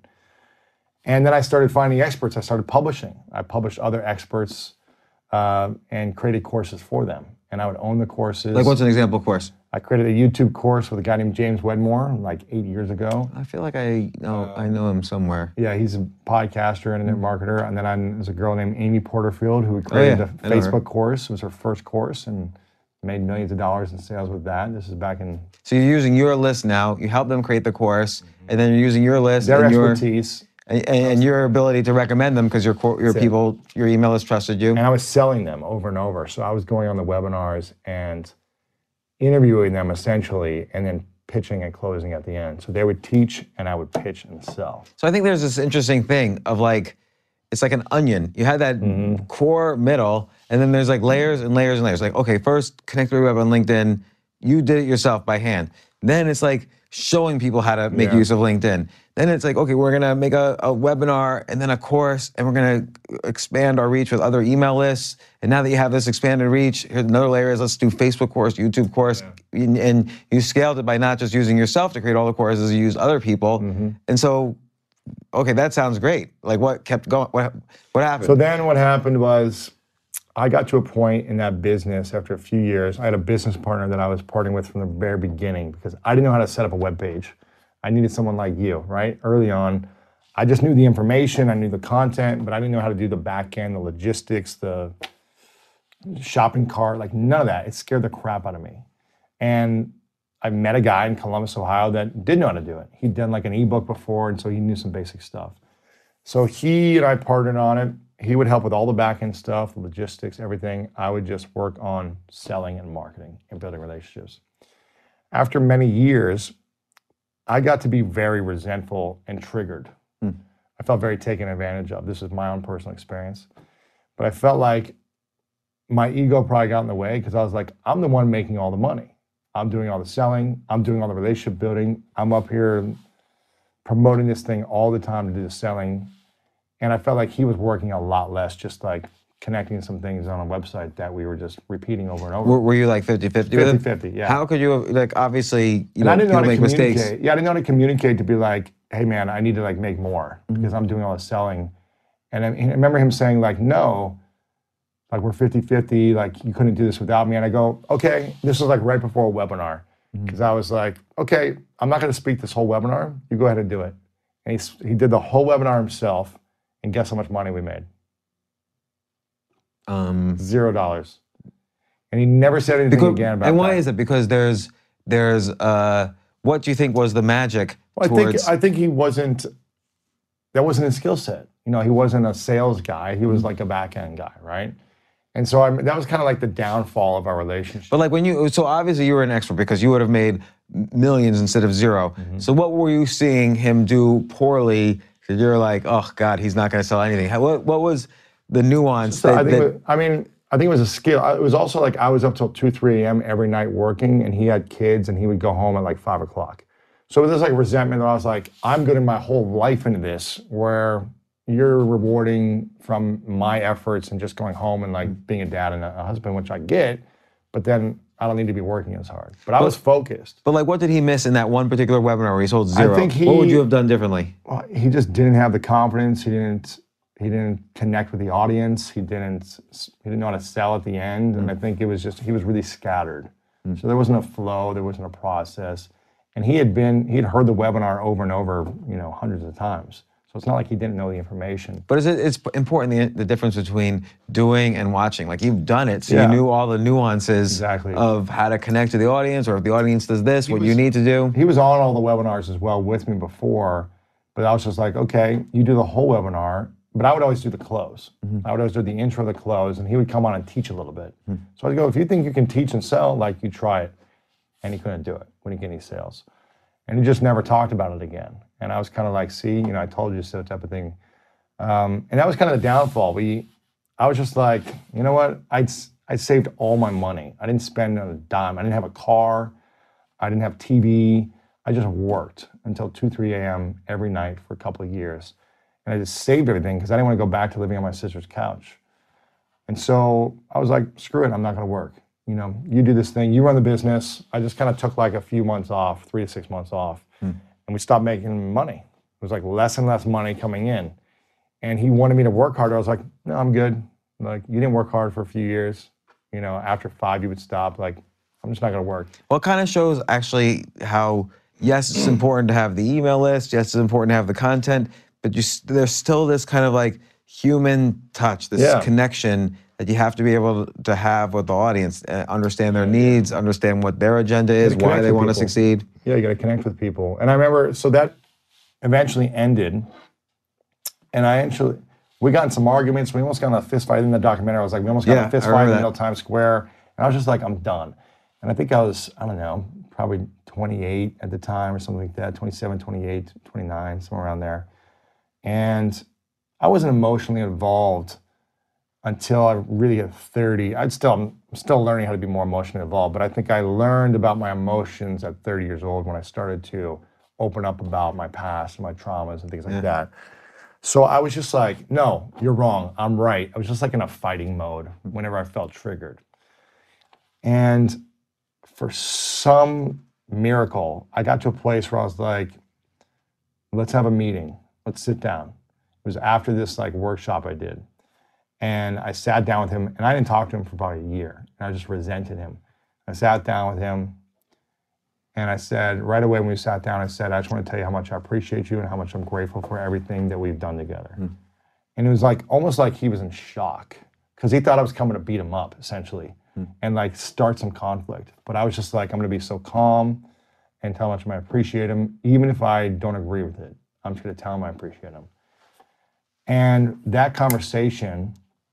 And then I started finding experts. I started publishing. I published other experts uh, and created courses for them. And I would own the courses. Like what's an example course? I created a YouTube course with a guy named James Wedmore like eight years ago. I feel like I know uh, I know him somewhere. Yeah, he's a podcaster and internet marketer. And then I'm, there's a girl named Amy Porterfield who created oh, yeah. a Facebook course. It was her first course and made millions of dollars in sales with that. This is back in... So you're using your list now. You help them create the course, mm-hmm. and then you're using your list. Their and expertise. Your, and, and your ability to recommend them because your your That's people, it. your email list trusted you. And I was selling them over and over. So I was going on the webinars and interviewing them essentially, and then pitching and closing at the end. So they would teach and I would pitch and sell. So I think there's this interesting thing of like, it's like an onion. You had that mm-hmm. core middle, and then there's like layers and layers and layers. Like, okay, first connect your web on LinkedIn. You did it yourself by hand. Then it's like showing people how to make yeah. use of LinkedIn. Then it's like, okay, we're gonna make a, a webinar and then a course, and we're gonna expand our reach with other email lists. And now that you have this expanded reach, here's another layer is let's do Facebook course, YouTube course. Yeah. And, and you scaled it by not just using yourself to create all the courses, you use other people. Mm-hmm. And so, okay, that sounds great. Like what kept going, what, what happened? So then what happened was, I got to a point in that business after a few years. I had a business partner that I was parting with from the very beginning because I didn't know how to set up a web page. I needed someone like you, right? Early on, I just knew the information, I knew the content, but I didn't know how to do the back end, the logistics, the shopping cart, like none of that. It scared the crap out of me. And I met a guy in Columbus, Ohio that did know how to do it. He'd done like an ebook before, and so he knew some basic stuff. So he and I partnered on it. He would help with all the back-end stuff, logistics, everything. I would just work on selling and marketing and building relationships. After many years, I got to be very resentful and triggered. Hmm. I felt very taken advantage of. This is my own personal experience. But I felt like my ego probably got in the way because I was like, I'm the one making all the money. I'm doing all the selling. I'm doing all the relationship building. I'm up here promoting this thing all the time to do the selling. And I felt like he was working a lot less, just like connecting some things on a website that we were just repeating over and over. Were, were you like fifty-fifty with him? fifty-fifty, yeah. How could you, like, obviously, you and know, I didn't know how to make communicate. mistakes. Yeah, I didn't know how to communicate to be like, hey man, I need to like make more mm-hmm. because I'm doing all the selling. And I, I remember him saying like, no, like we're fifty-fifty, like you couldn't do this without me. And I go, okay, this was like right before a webinar. Because mm-hmm. I was like, okay, I'm not gonna speak this whole webinar, you go ahead and do it. And he, he did the whole webinar himself. And guess how much money we made? Um, Zero dollars. And he never said anything because, again about And why that. is it? Because there's, there's, uh, what do you think was the magic well, towards... I think, I think he wasn't, that wasn't his skill set. You know, he wasn't a sales guy. He was like a back-end guy, right? And so I, that was kind of like the downfall of our relationship. But like when you, so obviously you were an expert because you would have made millions instead of zero. Mm-hmm. So what were you seeing him do poorly? You're like, oh God, he's not going to sell anything. How, what, what was the nuance? So that, I, think that, it was, I mean, I think it was a skill. It was also like I was up till two, three a.m. every night working, and he had kids, and he would go home at like five o'clock. So it was this like resentment that I was like, I'm putting my whole life into this, where you're rewarding from my efforts and just going home and like being a dad and a husband, which I get, but then I don't need to be working as hard. But I was focused. But like, what did he miss in that one particular webinar where he sold zero? I think he, what would you have done differently? Well, he just didn't have the confidence. He didn't. He didn't connect with the audience. He didn't. He didn't know how to sell at the end. And I think it was just he was really scattered. So there wasn't a flow. There wasn't a process. And he had been. He had heard the webinar over and over, you know, hundreds of times. So it's not like he didn't know the information. But is it, it's important, the, the difference between doing and watching. Like, you've done it, so Yeah. you knew all the nuances Exactly. of how to connect to the audience, or if the audience does this, He what was- you need to do. He was on all the webinars as well with me before, but I was just like, okay, you do the whole webinar, but I would always do the close. I would always do the intro, the close, and he would come on and teach a little bit. So I'd go, if you think you can teach and sell, like, you try it. And he couldn't do it, wouldn't get any sales. And he just never talked about it again. And I was kind of like, see, you know, I told you so type of thing. Um, and that was kind of the downfall. We, I was just like, you know what? I'd, I saved all my money. I didn't spend a dime. I didn't have a car. I didn't have T V. I just worked until two, three a.m. every night for a couple of years. And I just saved everything because I didn't want to go back to living on my sister's couch. And so I was like, screw it, I'm not going to work. You know, you do this thing, you run the business. I just kind of took like a few months off, three to six months off. And we stopped making money. It was like less and less money coming in. And he wanted me to work harder. I was like, no, I'm good. Like, you didn't work hard for a few years. You know, after five, you would stop. Like, I'm just not going to work. Well, it kind of shows actually how, yes, it's important to have the email list. Yes, it's important to have the content, but you, there's still this kind of like human touch, this Yeah. connection that you have to be able to have with the audience, uh, understand their needs, understand what their agenda is, gotta why connect they with want to people. succeed. Yeah, you got to connect with people. And I remember, so that eventually ended. And I actually, we got in some arguments. We almost got in a fist fight in the documentary. I was like, we almost got in Yeah, a fist I fight in remember the that. middle of Times Square. And I was just like, I'm done. And I think I was, I don't know, probably twenty-eight at the time or something like that, twenty-seven, twenty-eight, twenty-nine, somewhere around there. And I wasn't emotionally involved until I really hit thirty. I'd still, I'm still learning how to be more emotionally involved, but I think I learned about my emotions at thirty years old when I started to open up about my past, my traumas and things like Yeah. that. So I was just like, no, you're wrong, I'm right. I was just like in a fighting mode whenever I felt triggered. And for some miracle, I got to a place where I was like, let's have a meeting, let's sit down. It was after this like workshop I did. And I sat down with him, and I didn't talk to him for about a year, and I just resented him. I sat down with him, and I said, right away when we sat down, I said, I just want to tell you how much I appreciate you and how much I'm grateful for everything that we've done together. Mm. And it was like, almost like he was in shock, because he thought I was coming to beat him up, essentially, mm. and like start some conflict. But I was just like, I'm going to be so calm and tell how much I appreciate him, even if I don't agree with it. I'm just going to tell him I appreciate him. And that conversation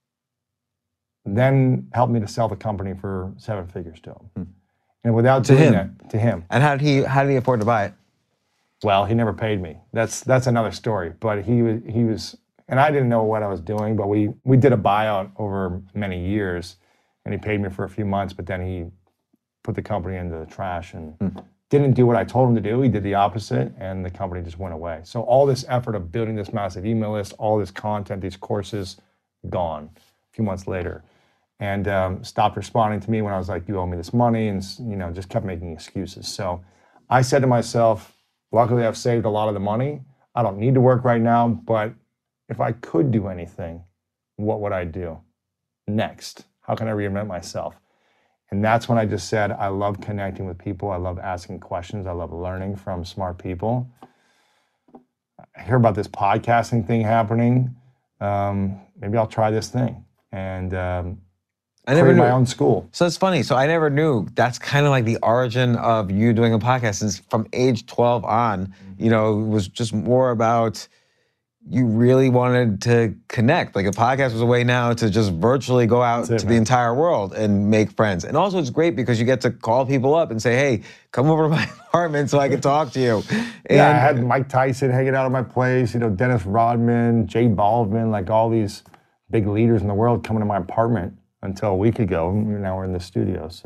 then helped me to sell the company for seven figures to him. Hmm. And without To doing him? that, to him. And how did he how did he afford to buy it? Well, he never paid me. That's that's another story. But he was he was, and I didn't know what I was doing. But we we did a buyout over many years, and he paid me for a few months. But then he put the company into the trash and hmm. didn't do what I told him to do. He did the opposite, and the company just went away. So all this effort of building this massive email list, all this content, these courses, gone a few months later. And um, stopped responding to me when I was like, you owe me this money, and you know, just kept making excuses. So I said to myself, luckily I've saved a lot of the money. I don't need to work right now, but if I could do anything, what would I do next? How can I reinvent myself? And that's when I just said, I love connecting with people. I love asking questions. I love learning from smart people. I hear about this podcasting thing happening. Um, maybe I'll try this thing. And um, I never create knew. my own school. So it's funny. So I never knew that's kind of like the origin of you doing a podcast. Since from age twelve on, you know, it was just more about you really wanted to connect. Like a podcast was a way now to just virtually go out it, to man. the entire world and make friends. And also it's great because you get to call people up and say, hey, come over to my apartment so I can talk to you. And Yeah, I had Mike Tyson hanging out at my place, you know, Dennis Rodman, Jay Baldwin, like all these big leaders in the world coming to my apartment until a week ago. Now we're in the studio, so.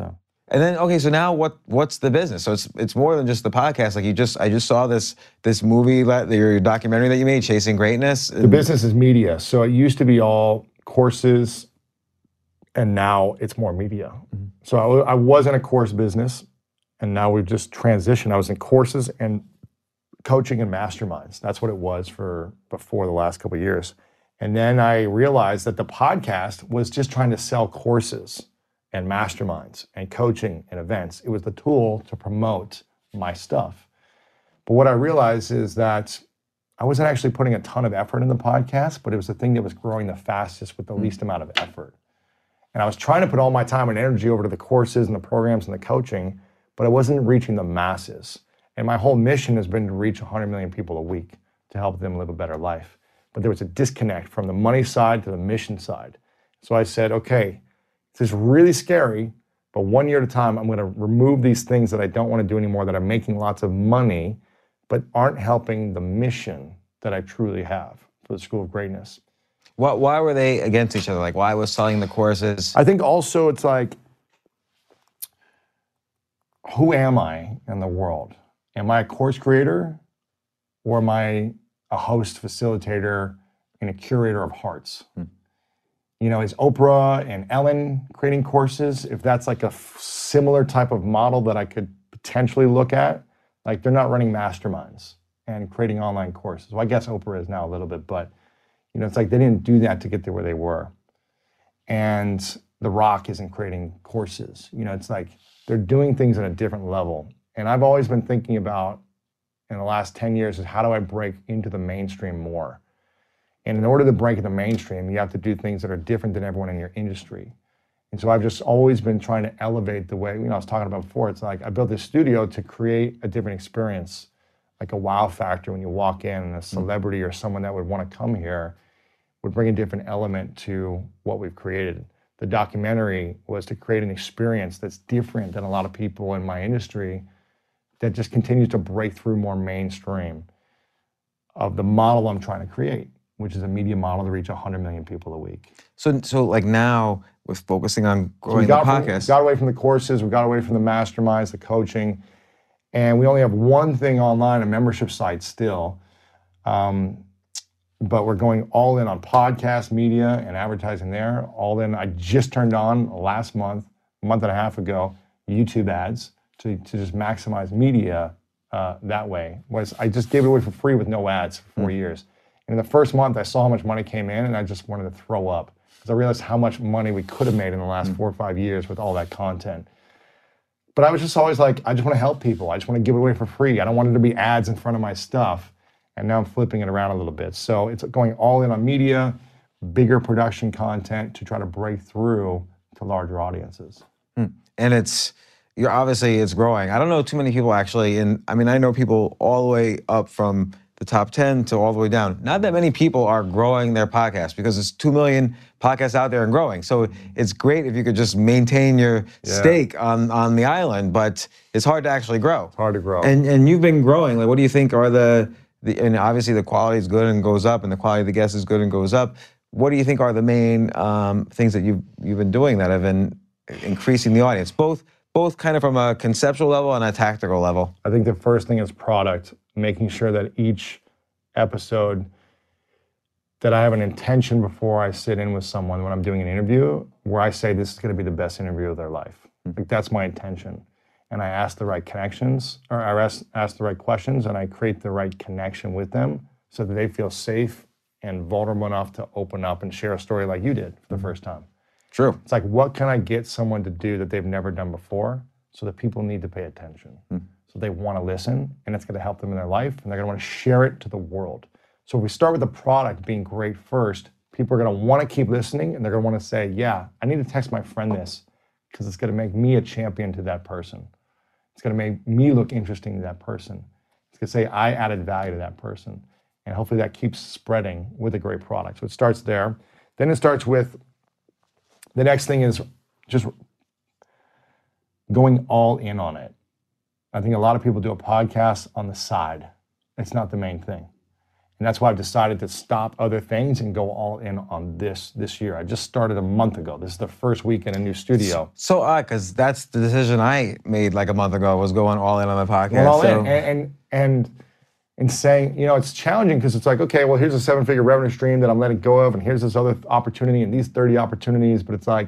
And then, okay, so now what? What's the business? So it's it's more than just the podcast. Like you just, I just saw this this movie, your documentary that you made, Chasing Greatness. The business is media. So it used to be all courses, and now it's more media. Mm-hmm. So I, I was in a course business, and now we've just transitioned. I was in courses and coaching and masterminds. That's what it was for before the last couple of years. And then I realized that the podcast was just trying to sell courses and masterminds and coaching and events. It was the tool to promote my stuff. But what I realized is that I wasn't actually putting a ton of effort in the podcast, but it was the thing that was growing the fastest with the least amount of effort. And I was trying to put all my time and energy over to the courses and the programs and the coaching, but I wasn't reaching the masses. And my whole mission has been to reach one hundred million people a week to help them live a better life. But there was a disconnect from the money side to the mission side. So I said, okay, this is really scary, but one year at a time, I'm going to remove these things that I don't want to do anymore, that are making lots of money, but aren't helping the mission that I truly have for the School of Greatness. What, why were they against each other? Like, why was selling the courses? I think also it's like, who am I in the world? Am I a course creator, or am I a host, facilitator, and a curator of hearts? Hmm. You know, is Oprah and Ellen creating courses? If that's like a f- similar type of model that I could potentially look at, like they're not running masterminds and creating online courses. Well, I guess Oprah is now a little bit, but you know, it's like they didn't do that to get to where they were. And The Rock isn't creating courses. You know, it's like they're doing things at a different level. And I've always been thinking about, in the last ten years, is how do I break into the mainstream more? And in order to break into the mainstream, you have to do things that are different than everyone in your industry. And so I've just always been trying to elevate the way, you know, I was talking about before, it's like I built this studio to create a different experience, like a wow factor when you walk in, and a celebrity or someone that would want to come here would bring a different element to what we've created. The documentary was to create an experience that's different than a lot of people in my industry, that just continues to break through more mainstream of the model I'm trying to create, which is a media model to reach one hundred million people a week. So, so like now, with focusing on growing so we got the from, podcast. We got away from the courses, we got away from the masterminds, the coaching, and we only have one thing online, a membership site still. Um, but we're going all in on podcast, media, and advertising there. All in, I just turned on last month, a month and a half ago, YouTube ads to, to just maximize media uh, that way. Was I just gave it away for free with no ads for four mm. years. And in the first month, I saw how much money came in, and I just wanted to throw up. Because I realized how much money we could have made in the last mm. four or five years with all that content. But I was just always like, I just want to help people. I just want to give it away for free. I don't want it to be ads in front of my stuff. And now I'm flipping it around a little bit. So it's going all in on media, bigger production content to try to break through to larger audiences. Mm. And it's, you're obviously it's growing. I don't know too many people actually, and I mean, I know people all the way up from the top ten to all the way down. Not that many people are growing their podcast because there's two million podcasts out there and growing. So it's great if you could just maintain your yeah. stake on, on the island, but it's hard to actually grow. It's hard to grow. And and you've been growing. Like, what do you think are the, the and obviously the quality is good and goes up, and the quality of the guest is good and goes up. What do you think are the main um, things that you've you've been doing that have been increasing the audience, both both kind of from a conceptual level and a tactical level? I think the first thing is product, making sure that each episode, that I have an intention before I sit in with someone when I'm doing an interview, where I say this is going to be the best interview of their life. Mm-hmm. Like that's my intention. And I ask the right connections, or I ask, ask the right questions, and I create the right connection with them so that they feel safe and vulnerable enough to open up and share a story like you did for the first time. True. It's like, what can I get someone to do that they've never done before so that people need to pay attention? Mm. So they want to listen, and it's going to help them in their life, and they're going to want to share it to the world. So if we start with the product being great first, people are going to want to keep listening, and they're going to want to say, yeah, I need to text my friend this because it's going to make me a champion to that person. It's going to make me look interesting to that person. It's going to say I added value to that person. And hopefully that keeps spreading with a great product. So it starts there. Then it starts with, the next thing is just going all in on it. I think a lot of people do a podcast on the side. It's not the main thing. And that's why I've decided to stop other things and go all in on this this year. I just started a month ago. This is the first week in a new studio. So odd, because that's the decision I made like a month ago, was going all in on the podcast. Going all so. in. And, and, and, and saying, you know, it's challenging because it's like, okay, well, here's a seven-figure revenue stream that I'm letting go of, and here's this other opportunity and these thirty opportunities. But it's like,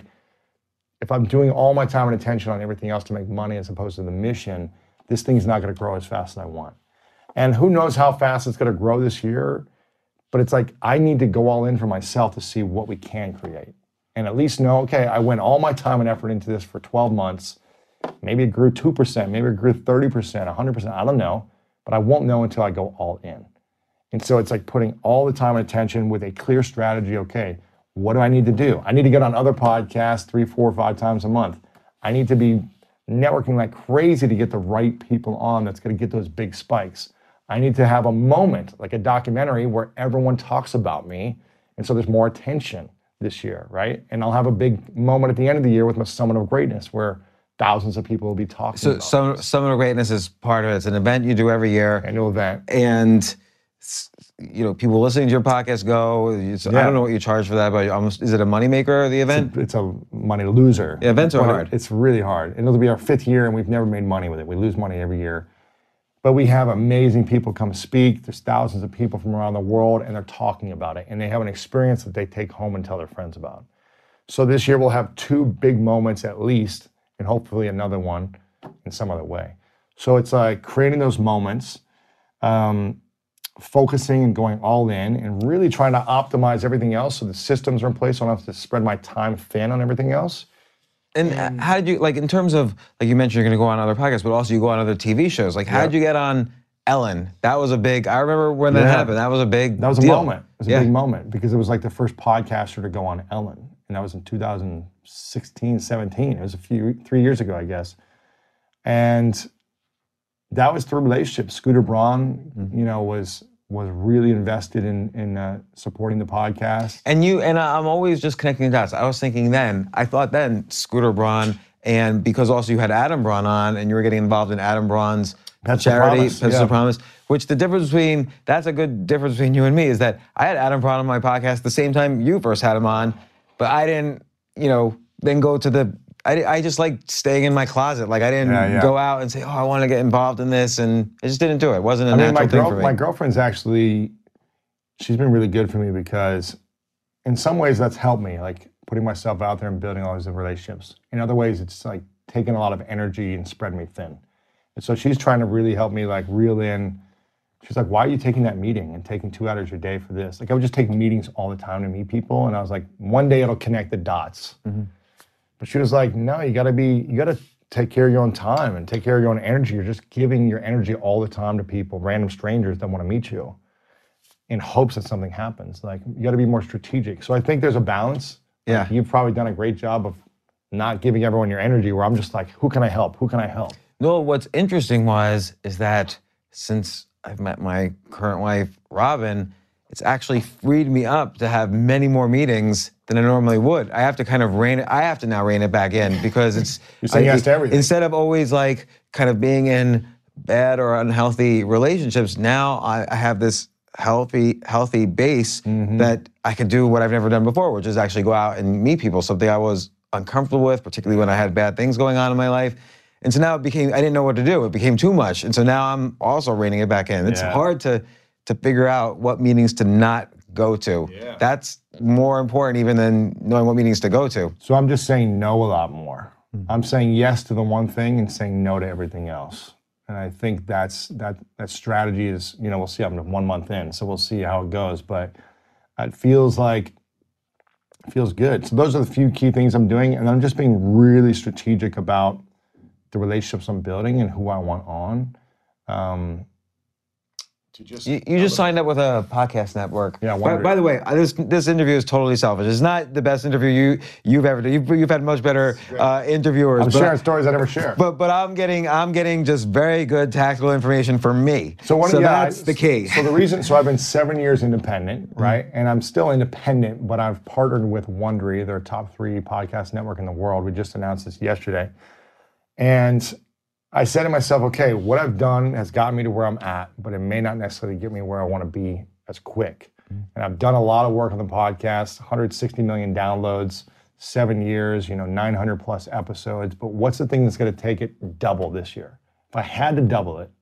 if I'm doing all my time and attention on everything else to make money as opposed to the mission, this thing's not going to grow as fast as I want. And who knows how fast it's going to grow this year, but it's like I need to go all in for myself to see what we can create. And at least know, okay, I went all my time and effort into this for twelve months. Maybe it grew two percent, maybe it grew thirty percent, one hundred percent, I don't know. But I won't know until I go all in. And so it's like putting all the time and attention with a clear strategy. Okay, what do I need to do? I need to get on other podcasts three, four, five times a month. I need to be networking like crazy to get the right people on that's going to get those big spikes. I need to have a moment, like a documentary, where everyone talks about me. And so there's more attention this year, right? And I'll have a big moment at the end of the year with my Summit of Greatness where thousands of people will be talking so, about So this. Summit of Greatness is part of it. It's an event you do every year. Annual event. And, you know, people listening to your podcast go, it's, Yeah. I don't know what you charge for that, but almost, is it a moneymaker, the event? It's a money loser. Yeah, events are But hard. It's really hard. And it'll be our fifth year, and we've never made money with it. We lose money every year. But we have amazing people come speak. There's thousands of people from around the world, and they're talking about it. And they have an experience that they take home and tell their friends about. So this year we'll have two big moments at least, and hopefully another one in some other way. So it's like creating those moments, um, focusing and going all in, and really trying to optimize everything else so the systems are in place so I don't have to spread my time thin on everything else. And how did you, like, in terms of, like you mentioned, you're going to go on other podcasts, but also you go on other T V shows. Like, how did Yeah. you get on Ellen? That was a big, I remember when that Yeah. happened. That was a big That was a deal. moment. It was a Yeah. big moment because it was like the first podcaster to go on Ellen. And that was in two thousand sixteen, seventeen. It was a few, three years ago, I guess. And that was through relationships. Scooter Braun, Mm-hmm. you know, was was really invested in in uh, supporting the podcast. And you, and I'm always just connecting the dots. I was thinking then, I thought then, Scooter Braun, and because also you had Adam Braun on, and you were getting involved in Adam Braun's Pets of charity, Promise, Pets yeah. of Promise, which the difference between, that's a good difference between you and me, is that I had Adam Braun on my podcast the same time you first had him on, but I didn't, you know, then go to the, I, I just like staying in my closet. Like I didn't Yeah, yeah. go out and say, oh, I want to get involved in this, and I just didn't do it. It wasn't a I mean, natural my, thing girl, for me. my girlfriend's actually, she's been really good for me because in some ways that's helped me, like putting myself out there and building all these relationships. In other ways, it's like taking a lot of energy and spreading me thin. And so she's trying to really help me like reel in. She's like, why are you taking that meeting and taking two hours a day for this? Like I would just take meetings all the time to meet people. And I was like, one day it'll connect the dots. Mm-hmm. But she was like, no, you gotta be, you gotta take care of your own time and take care of your own energy. You're just giving your energy all the time to people, random strangers that wanna meet you in hopes that something happens. Like you gotta be more strategic. So I think there's a balance. Yeah. Like, you've probably done a great job of not giving everyone your energy where I'm just like, who can I help? Who can I help? No, what's interesting was, is that since I've met my current wife, Robin, it's actually freed me up to have many more meetings than I normally would. I have to kind of rein it, I have to now rein it back in because it's- You're saying I- yes to everything. Instead of always like kind of being in bad or unhealthy relationships, now I, I have this healthy, healthy base Mm-hmm. that I can do what I've never done before, which is actually go out and meet people, something I was uncomfortable with, particularly when I had bad things going on in my life. And so now it became, I didn't know what to do. It became too much. And so now I'm also reining it back in. It's Yeah. hard to to figure out what meetings to not go to. Yeah. That's more important even than knowing what meetings to go to. So I'm just saying no a lot more. Mm-hmm. I'm saying yes to the one thing and saying no to everything else. And I think that's that that strategy is, you know, we'll see. I'm one month in, so we'll see how it goes. But it feels like it feels good. So those are the few key things I'm doing, and I'm just being really strategic about the relationships I'm building and who I want on. Um, to just You, you just signed up with a podcast network. Yeah, I By, wondered. by the way, uh, this this interview is totally selfish. It's not the best interview you you've ever done. You've, you've had much better uh, interviewers. I'm but sharing stories I never share. But but I'm getting I'm getting just very good tactical information for me. So, one, yeah, that's I- the key. So the reason, so I've been seven years independent, right? And I'm still independent, but I've partnered with Wondery, their top three podcast network in the world. We just announced this yesterday. And I said to myself, okay, what I've done has gotten me to where I'm at, but it may not necessarily get me where I want to be That's quick. And I've done a lot of work on the podcast, one hundred sixty million downloads, seven years, you know, nine hundred plus episodes. But what's the thing that's going to take it double this year? If I had to double it,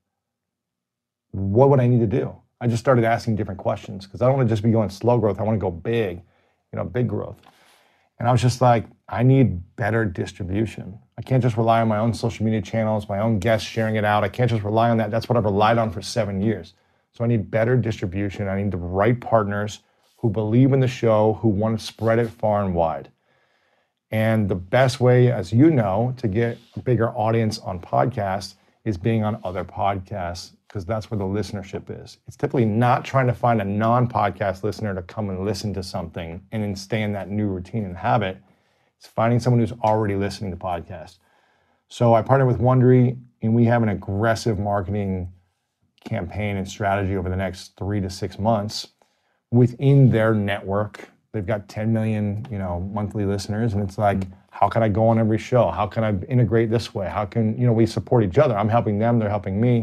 what would I need to do? I just started asking different questions because I don't want to just be going slow growth. I want to go big, you know, big growth. And I was just like, I need better distribution. I can't just rely on my own social media channels, my own guests sharing it out. I can't just rely on that. That's what I've relied on for seven years. So I need better distribution. I need the right partners who believe in the show, who want to spread it far and wide. And the best way, as you know, to get a bigger audience on podcasts is being on other podcasts, because that's where the listenership is. It's typically not trying to find a non-podcast listener to come and listen to something and then stay in that new routine and habit. It's finding someone who's already listening to podcasts. So I partnered with Wondery, and we have an aggressive marketing campaign and strategy over the next three to six months within their network. They've got ten million, you know, monthly listeners, and it's like, how can I go on every show? How can I integrate this way? How can, you know, we support each other? I'm helping them, they're helping me.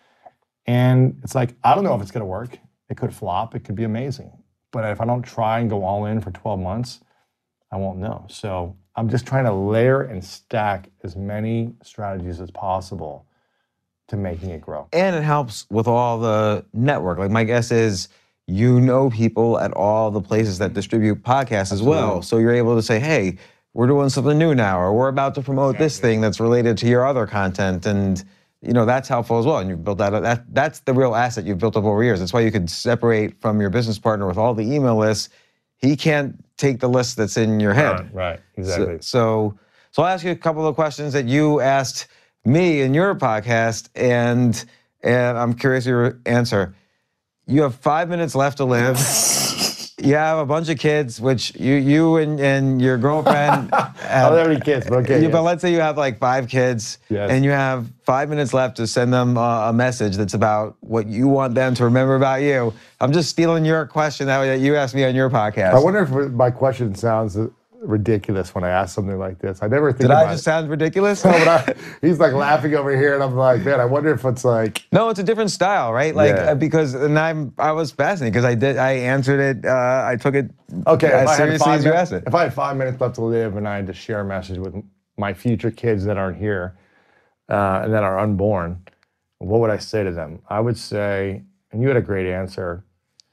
And it's like, I don't know if it's going to work. It could flop. It could be amazing. But if I don't try and go all in for twelve months, I won't know. So I'm just trying to layer and stack as many strategies as possible to making it grow. And it helps with all the network. Like my guess is you know people at all the places that distribute podcasts as well. So you're able to say, hey, we're doing something new now, or we're about to promote this thing that's related to your other content. And you know, that's helpful as well. And you've built that, that, that's the real asset you've built up over years. That's why you could separate from your business partner with all the email lists. He can't take the list that's in your head. Right, right, exactly. So, so, so I'll ask you a couple of questions that you asked me in your podcast, and, and I'm curious your answer. You have five minutes left to live. You have a bunch of kids, which you you and, and your girlfriend have. I don't have any kids, but okay. Yeah, yes. But let's say you have like five kids, Yes. and you have five minutes left to send them uh, a message that's about what you want them to remember about you. I'm just stealing your question that, that you asked me on your podcast. I wonder if my question sounds ridiculous when I ask something like this. I never think Did about I just it. sound ridiculous? No, but I, he's like laughing over here, and I'm like, man, I wonder if it's like. No, it's a different style, right? Like Yeah. uh, because, and I'm I was fascinated because I did I answered it. Uh, I took it Okay, if as I, had seriously five as you min- asked it. if I had five minutes left to live and I had to share a message with my future kids that aren't here uh, and that are unborn, what would I say to them? I would say, and you had a great answer.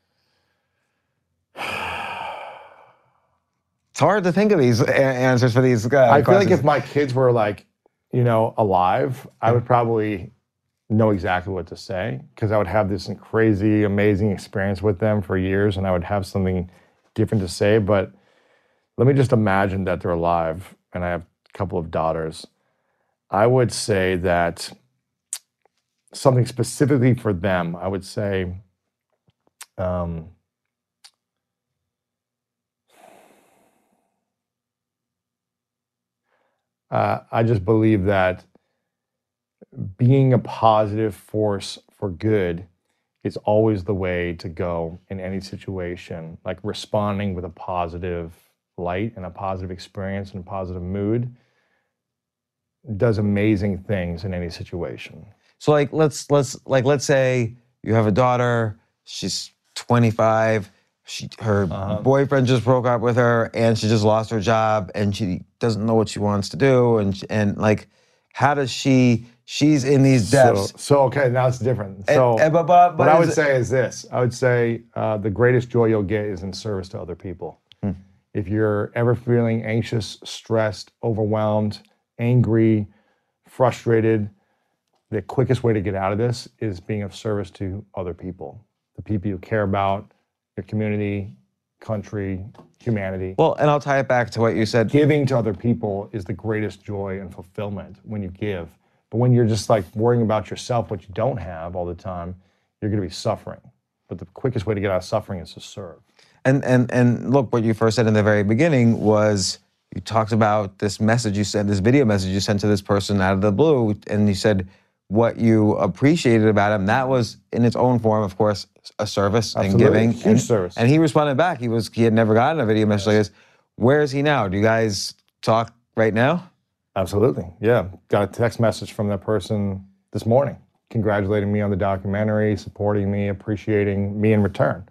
It's hard to think of these a- answers for these uh, I feel like questions. if my kids were like, you know, alive, I would probably know exactly what to say, because I would have this crazy, amazing experience with them for years, and I would have something different to say. But let me just imagine that they're alive, and I have a couple of daughters. I would say that something specifically for them, I would say, um, Uh, I just believe that being a positive force for good is always the way to go in any situation. Like responding with a positive light and a positive experience and a positive mood does amazing things in any situation. So like let's let's like let's say you have a daughter, she's twenty-five, she her Uh-huh. boyfriend just broke up with her and she just lost her job and she doesn't know what she wants to do, and and like how does she she's in these depths. So, so okay, now it's different. So and, and, but, but, but what I is would it- say is this. I would say uh, the greatest joy you'll get is in service to other people. Hmm. If you're ever feeling anxious, stressed, overwhelmed, angry, frustrated, the quickest way to get out of this is being of service to other people, the people you care about, your community, country, humanity. Well, and I'll tie it back to what you said. Giving to other people is the greatest joy and fulfillment when you give. But when you're just like worrying about yourself, what you don't have all the time, you're going to be suffering. But the quickest way to get out of suffering is to serve. And and and look, what you first said in the very beginning was you talked about this message you sent, this video message you sent to this person out of the blue, and you said what you appreciated about him. That was in its own form, of course, a service and Absolutely. giving. Huge and, service. And he responded back. He was he had never gotten a video message like this. Where is he now? Do you guys talk right now? Absolutely. Yeah. Got a text message from that person this morning, congratulating me on the documentary, supporting me, appreciating me in return.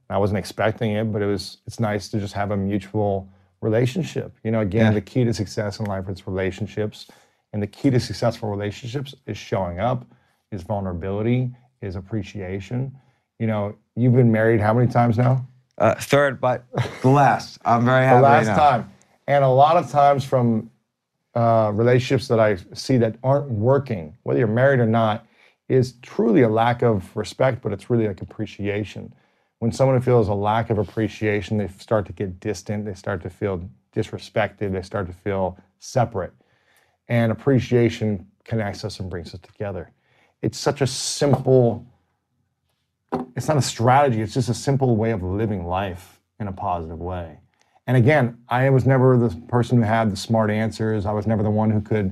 I wasn't expecting it, but it was. It's nice to just have a mutual relationship. You know, again, yeah. the key to success in life is relationships, and the key to successful relationships is showing up, is vulnerability, is appreciation. You know, you've been married how many times now? Uh, third, but the last. I'm very happy. The last right now. time, and a lot of times from uh, relationships that I see that aren't working, whether you're married or not, is truly a lack of respect, but it's really like appreciation. When someone feels a lack of appreciation, they start to get distant, they start to feel disrespected, they start to feel separate. And appreciation connects us and brings us together. It's such a simple, it's not a strategy, it's just a simple way of living life in a positive way. And again, I was never the person who had the smart answers. I was never the one who could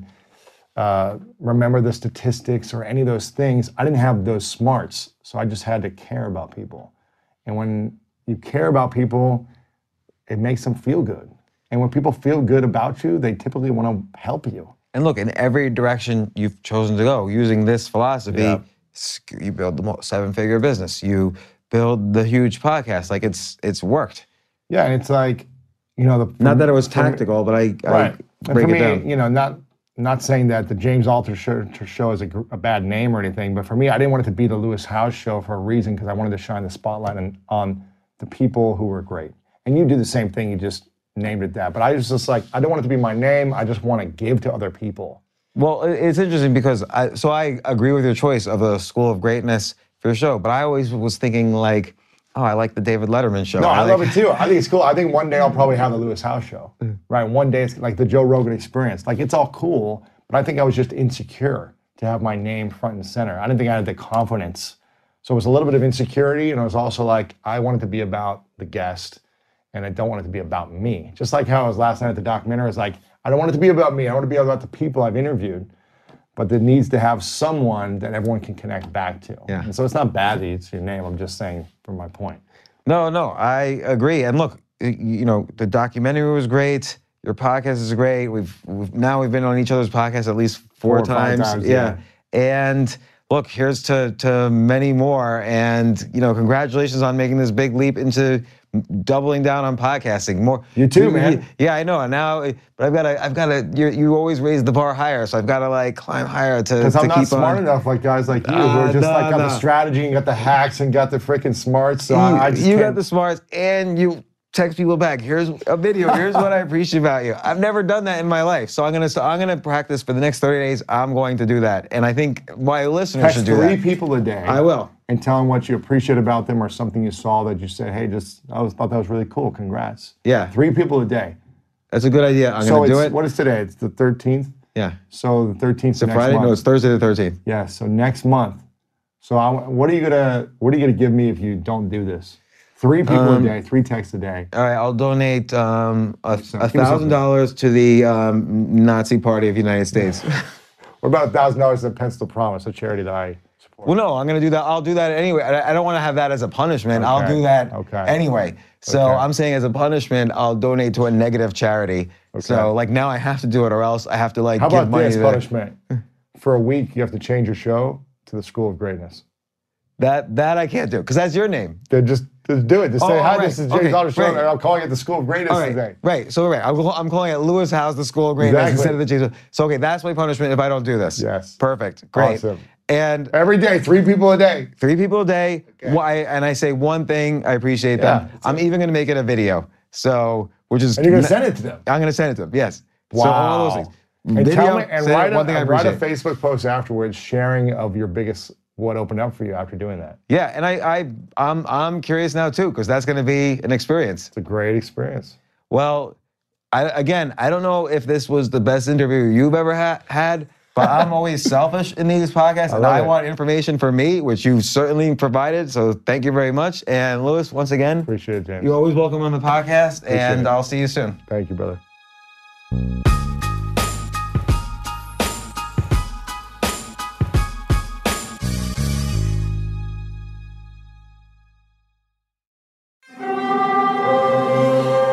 uh, remember the statistics or any of those things. I didn't have those smarts, so I just had to care about people. And when you care about people, it makes them feel good. And when people feel good about you, they typically want to help you. And look, in every direction you've chosen to go, using this philosophy, yeah. you build the seven-figure business, you build the huge podcast. Like it's it's worked. Yeah, and it's like, you know, the not that it was tactical, but I, right. I break and for it me, down. You know, not not saying that the James Altucher show, show is a, a bad name or anything, but for me, I didn't want it to be the Lewis Howes show for a reason, because I wanted to shine the spotlight on, on the people who were great. And you do the same thing, you just named it that. But I was just like, I don't want it to be my name, I just want to give to other people. Well, it's interesting because, I, so I agree with your choice of the School of Greatness for your show, but I always was thinking like, oh, I like the David Letterman show. No, I, I love like... it too. I think it's cool. I think one day I'll probably have the Lewis Howes show, right? One day it's like the Joe Rogan Experience. Like it's all cool, but I think I was just insecure to have my name front and center. I didn't think I had the confidence. So it was a little bit of insecurity, and it was also like, I wanted to be about the guest, and I don't want it to be about me. Just like how I was last night at the documentary, it's like, I don't want it to be about me. I want to be about the people I've interviewed, but it needs to have someone that everyone can connect back to. Yeah. And so it's not bad that it's your name. I'm just saying from my point. No, no, I agree. And look, you know, the documentary was great. Your podcast is great. We've, we've now we've been on each other's podcast at least four, four times. times. Yeah. yeah. And look, here's to to many more. And you know, congratulations on making this big leap into doubling down on podcasting. More. You too, man. Yeah, I know. And now, but I've got to. I've got to. You you always raise the bar higher, so I've got to like climb higher to. Because I'm to not keep smart on. enough like guys like you Uh, who are just no, like got no. the strategy and got the hacks and got the freaking smarts. So you I, I just you can't. got the smarts, and you text people back. Here's a video. Here's what I appreciate about you. I've never done that in my life, so I'm gonna so I'm gonna practice for the next thirty days. I'm going to do that, and I think my listeners Text should do three that. people a day. I will. And tell them what you appreciate about them or something you saw that you said, hey, just I was, thought that was really cool. Congrats. Yeah. Three people a day. That's a good idea. I'm so gonna do it's, it. what is today? It's the thirteenth. Yeah. So the thirteenth. It's a next Friday. Month. No, it's Thursday the thirteenth. Yeah. So next month. So I, what are you gonna What are you gonna give me if you don't do this? Three people Um, a day. Three texts a day. All right, I'll donate um, a So, give me thousand something. dollars to the um, Nazi Party of the United States. What about a thousand dollars to Pencil Promise, a charity that I support? Well, no, I'm going to do that. I'll do that anyway. I, I don't want to have that as a punishment. I'll Okay. do that Okay. anyway. So Okay. I'm saying as a punishment, I'll donate to a negative charity. So like now I have to do it, or else I have to like How give about money this to punishment? For a week, you have to change your show to the School of Greatness. that. That I can't do because that's your name. Then just, just do it. Just Oh, say, hi, all right. this is James Okay, Altucher Show, right. and I'm calling it the School of Greatness All right, today. right. So right, I'm, I'm calling it Lewis Howes, the School of Greatness Exactly. instead of the Jesus. So okay, that's my punishment if I don't do this. Yes. Perfect. Great. Awesome. And Every day, three people a day. three people a day. Why? And I say one thing. I appreciate Yeah, them. that's I'm even going to make it a video. So which is And you're going to send it to them. I'm going to send it to them. Yes. Wow. So all of those things. And, Video, tell me, and say write, a, one thing I and write a appreciate. Facebook post afterwards sharing of your biggest, what opened up for you after doing that. Yeah, and I, I, I'm, I'm curious now too because that's going to be an experience. It's a great experience. Well, I, again, I don't know if this was the best interview you've ever ha- had, but I'm always selfish in these podcasts, I and love I it. want information for me, which you've certainly provided. So thank you very much. And Lewis, once again, Appreciate it, James. you're always welcome on the podcast, and it. I'll see you soon. Thank you, brother.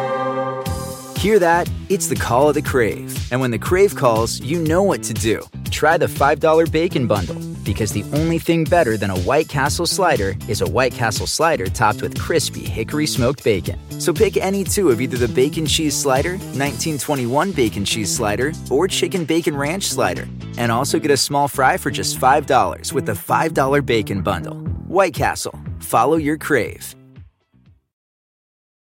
Hear that? It's the call of the Crave. And when the Crave calls, you know what to do. try the five dollar Bacon Bundle, because the only thing better than a White Castle slider is a White Castle slider topped with crispy hickory smoked bacon. So pick any two of either the Bacon Cheese Slider, nineteen twenty-one Bacon Cheese Slider, or Chicken Bacon Ranch Slider. And also get a small fry for just five dollars with the five dollar Bacon Bundle. White Castle. Follow your crave.